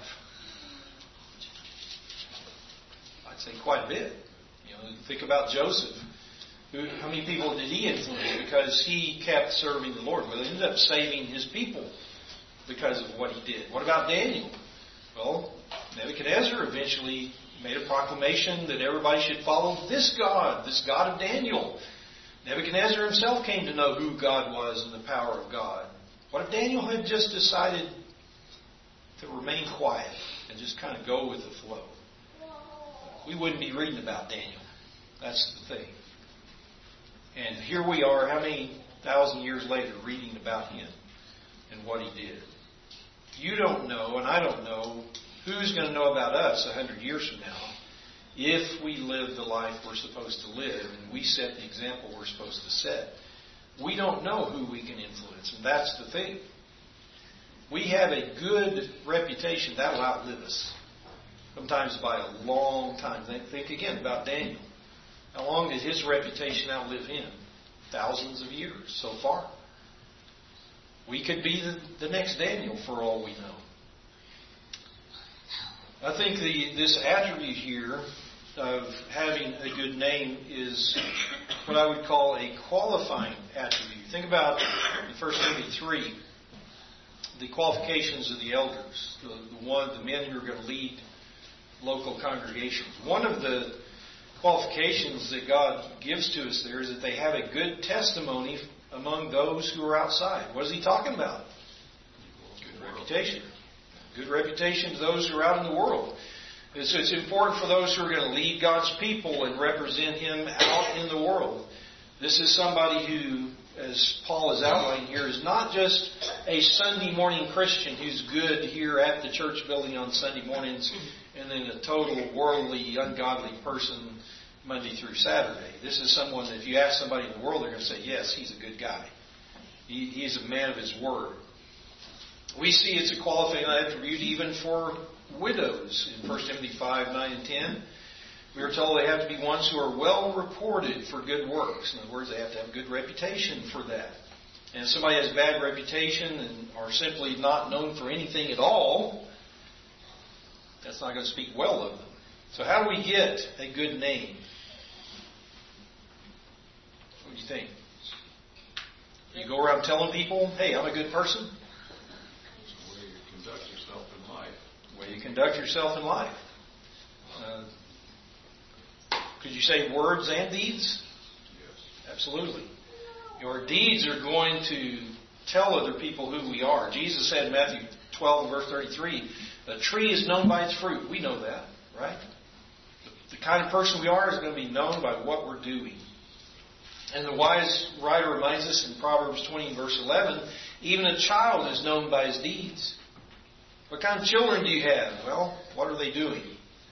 I'd say quite a bit. Think about Joseph. How many people did he influence because he kept serving the Lord? Well, he ended up saving his people because of what he did. What about Daniel? Well, Nebuchadnezzar eventually made a proclamation that everybody should follow this God of Daniel. Nebuchadnezzar himself came to know who God was and the power of God. What if Daniel had just decided to remain quiet and just kind of go with the flow? We wouldn't be reading about Daniel. That's the thing. And here we are, how many thousand years later, reading about him and what he did. You don't know, and I don't know, who's going to know about us 100 years from now if we live the life we're supposed to live and we set the example we're supposed to set. We don't know who we can influence, and that's the thing. We have a good reputation. That'll outlive us. Sometimes by a long time. Think again about Daniel. How long did his reputation outlive him? Thousands of years so far. We could be the next Daniel for all we know. I think this attribute here of having a good name is what I would call a qualifying attribute. Think about in 1 Timothy 3, the qualifications of the elders, the men who are going to lead local congregations. One of the qualifications that God gives to us there is that they have a good testimony among those who are outside. What is he talking about? Good reputation. Good reputation to those who are out in the world. So it's important for those who are going to lead God's people and represent Him out in the world. This is somebody who, as Paul is outlining here, is not just a Sunday morning Christian who's good here at the church building on Sunday mornings and then a total worldly, ungodly person Monday through Saturday. This is someone that if you ask somebody in the world, they're going to say, yes, he's a good guy. He's a man of his word. We see it's a qualifying attribute even for widows. In 1 Timothy 5, 9, and 10, we are told they have to be ones who are well reported for good works. In other words, they have to have a good reputation for that. And if somebody has a bad reputation and are simply not known for anything at all, that's not going to speak well of them. So how do we get a good name? What do you think? You go around telling people, hey, I'm a good person? It's the way you conduct yourself in life. The way you conduct yourself in life. Could you say words and deeds? Yes. Absolutely. Your deeds are going to tell other people who we are. Jesus said in Matthew 12, verse 33, A tree is known by its fruit. We know that, right? The kind of person we are is going to be known by what we're doing. And the wise writer reminds us in Proverbs 20 verse 11, even a child is known by his deeds. What kind of children do you have? Well, what are they doing?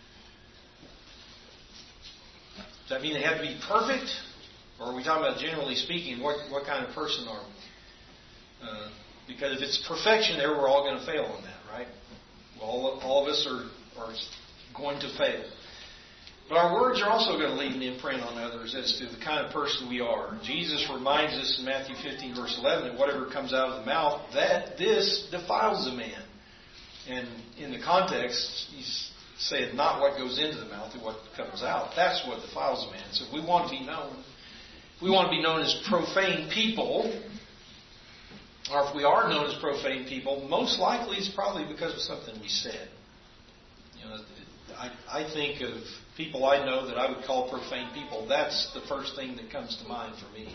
Does that mean they have to be perfect? Or are we talking about, generally speaking, what kind of person are we? Because if it's perfection there, we're all going to fail on that, right? All of us are going to fail. But our words are also going to leave an imprint on others as to the kind of person we are. Jesus reminds us in Matthew 15, verse 11, that whatever comes out of the mouth, that this defiles a man. And in the context, he's saying not what goes into the mouth, but what comes out. That's what defiles a man. So if we want to be known as profane people, or if we are known as profane people, most likely it's probably because of something we said. You know, I think of people I know that I would call profane people. That's the first thing that comes to mind for me.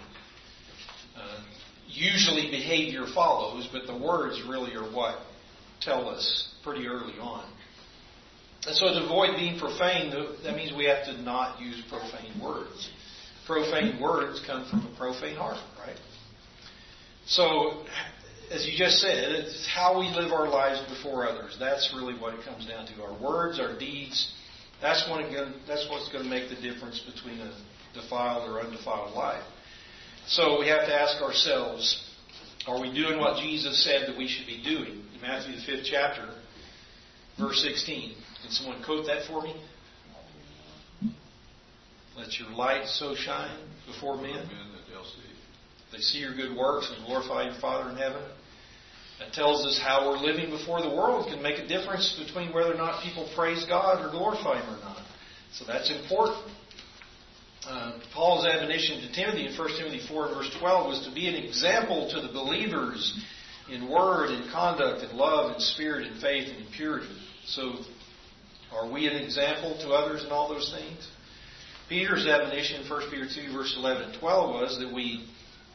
Usually behavior follows, but the words really are what tell us pretty early on. And so to avoid being profane, that means we have to not use profane words. Profane words come from a profane heart, right? So, as you just said, it's how we live our lives before others. That's really what it comes down to. Our words, our deeds, that's what's going to make the difference between a defiled or undefiled life. So we have to ask ourselves, are we doing what Jesus said that we should be doing? In Matthew the 5th chapter, verse 16. Can someone quote that for me? Let your light so shine before men that they see your good works and glorify your Father in heaven. That tells us how we're living before the world can make a difference between whether or not people praise God or glorify Him or not. So that's important. Paul's admonition to Timothy in 1 Timothy 4 verse 12 was to be an example to the believers in word and conduct and love and spirit and faith and in purity. So are we an example to others in all those things? Peter's admonition in 1 Peter 2 verse 11 and 12 was that we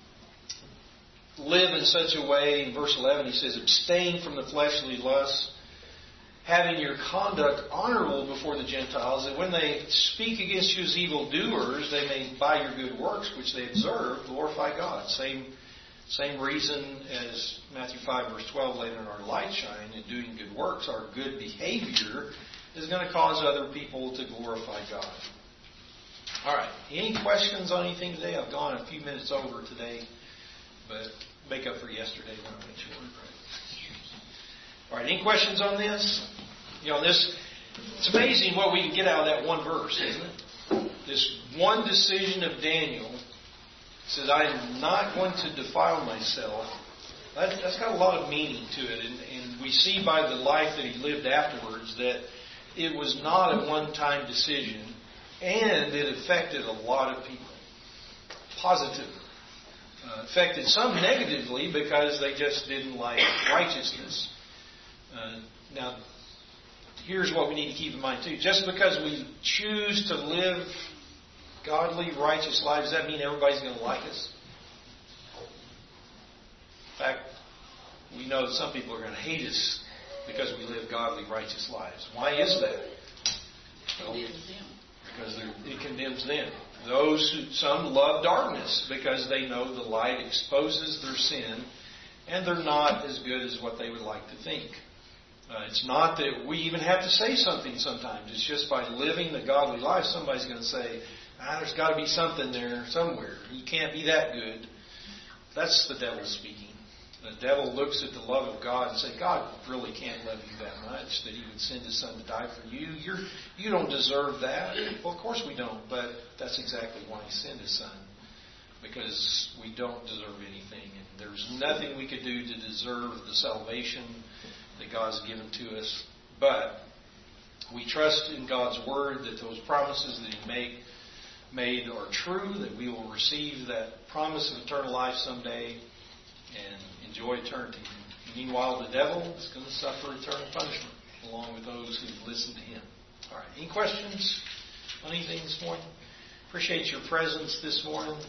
live in such a way. In verse 11 he says, abstain from the fleshly lusts, having your conduct honorable before the Gentiles, that when they speak against you as evildoers, they may, by your good works which they observe, glorify God. Same reason as Matthew 5 verse 12, letting our light shine and doing good works. Our good behavior is going to cause other people to glorify God. All right. Any questions on anything today? I've gone a few minutes over today, but make up for yesterday when I went short. All right. Any questions on this? You know, it's amazing what we can get out of that one verse, isn't it? This one decision of Daniel says, I am not going to defile myself. That's got a lot of meaning to it. And we see by the life that he lived afterwards that it was not a one-time decision, and it affected a lot of people positively. Affected some negatively because they just didn't like righteousness. Now, here's what we need to keep in mind too. Just because we choose to live godly, righteous lives, does that mean everybody's going to like us? In fact, we know that some people are going to hate us because we live godly, righteous lives. Why is that? Well, because it condemns them. Some love darkness because they know the light exposes their sin and they're not as good as what they would like to think. It's not that we even have to say something sometimes. It's just by living the godly life, somebody's going to say, there's got to be something there somewhere. You can't be that good. That's the devil speaking. The devil looks at the love of God and says, God really can't love you that much that He would send His Son to die for you. You don't deserve that. Well, of course we don't, but that's exactly why He sent His Son. Because we don't deserve anything. And there's nothing we could do to deserve the salvation that God's given to us. But we trust in God's Word that those promises that He made are true, that we will receive that promise of eternal life someday and enjoy eternity. Meanwhile, the devil is going to suffer eternal punishment along with those who listen to him. All right. Any questions on anything this morning? Appreciate your presence this morning.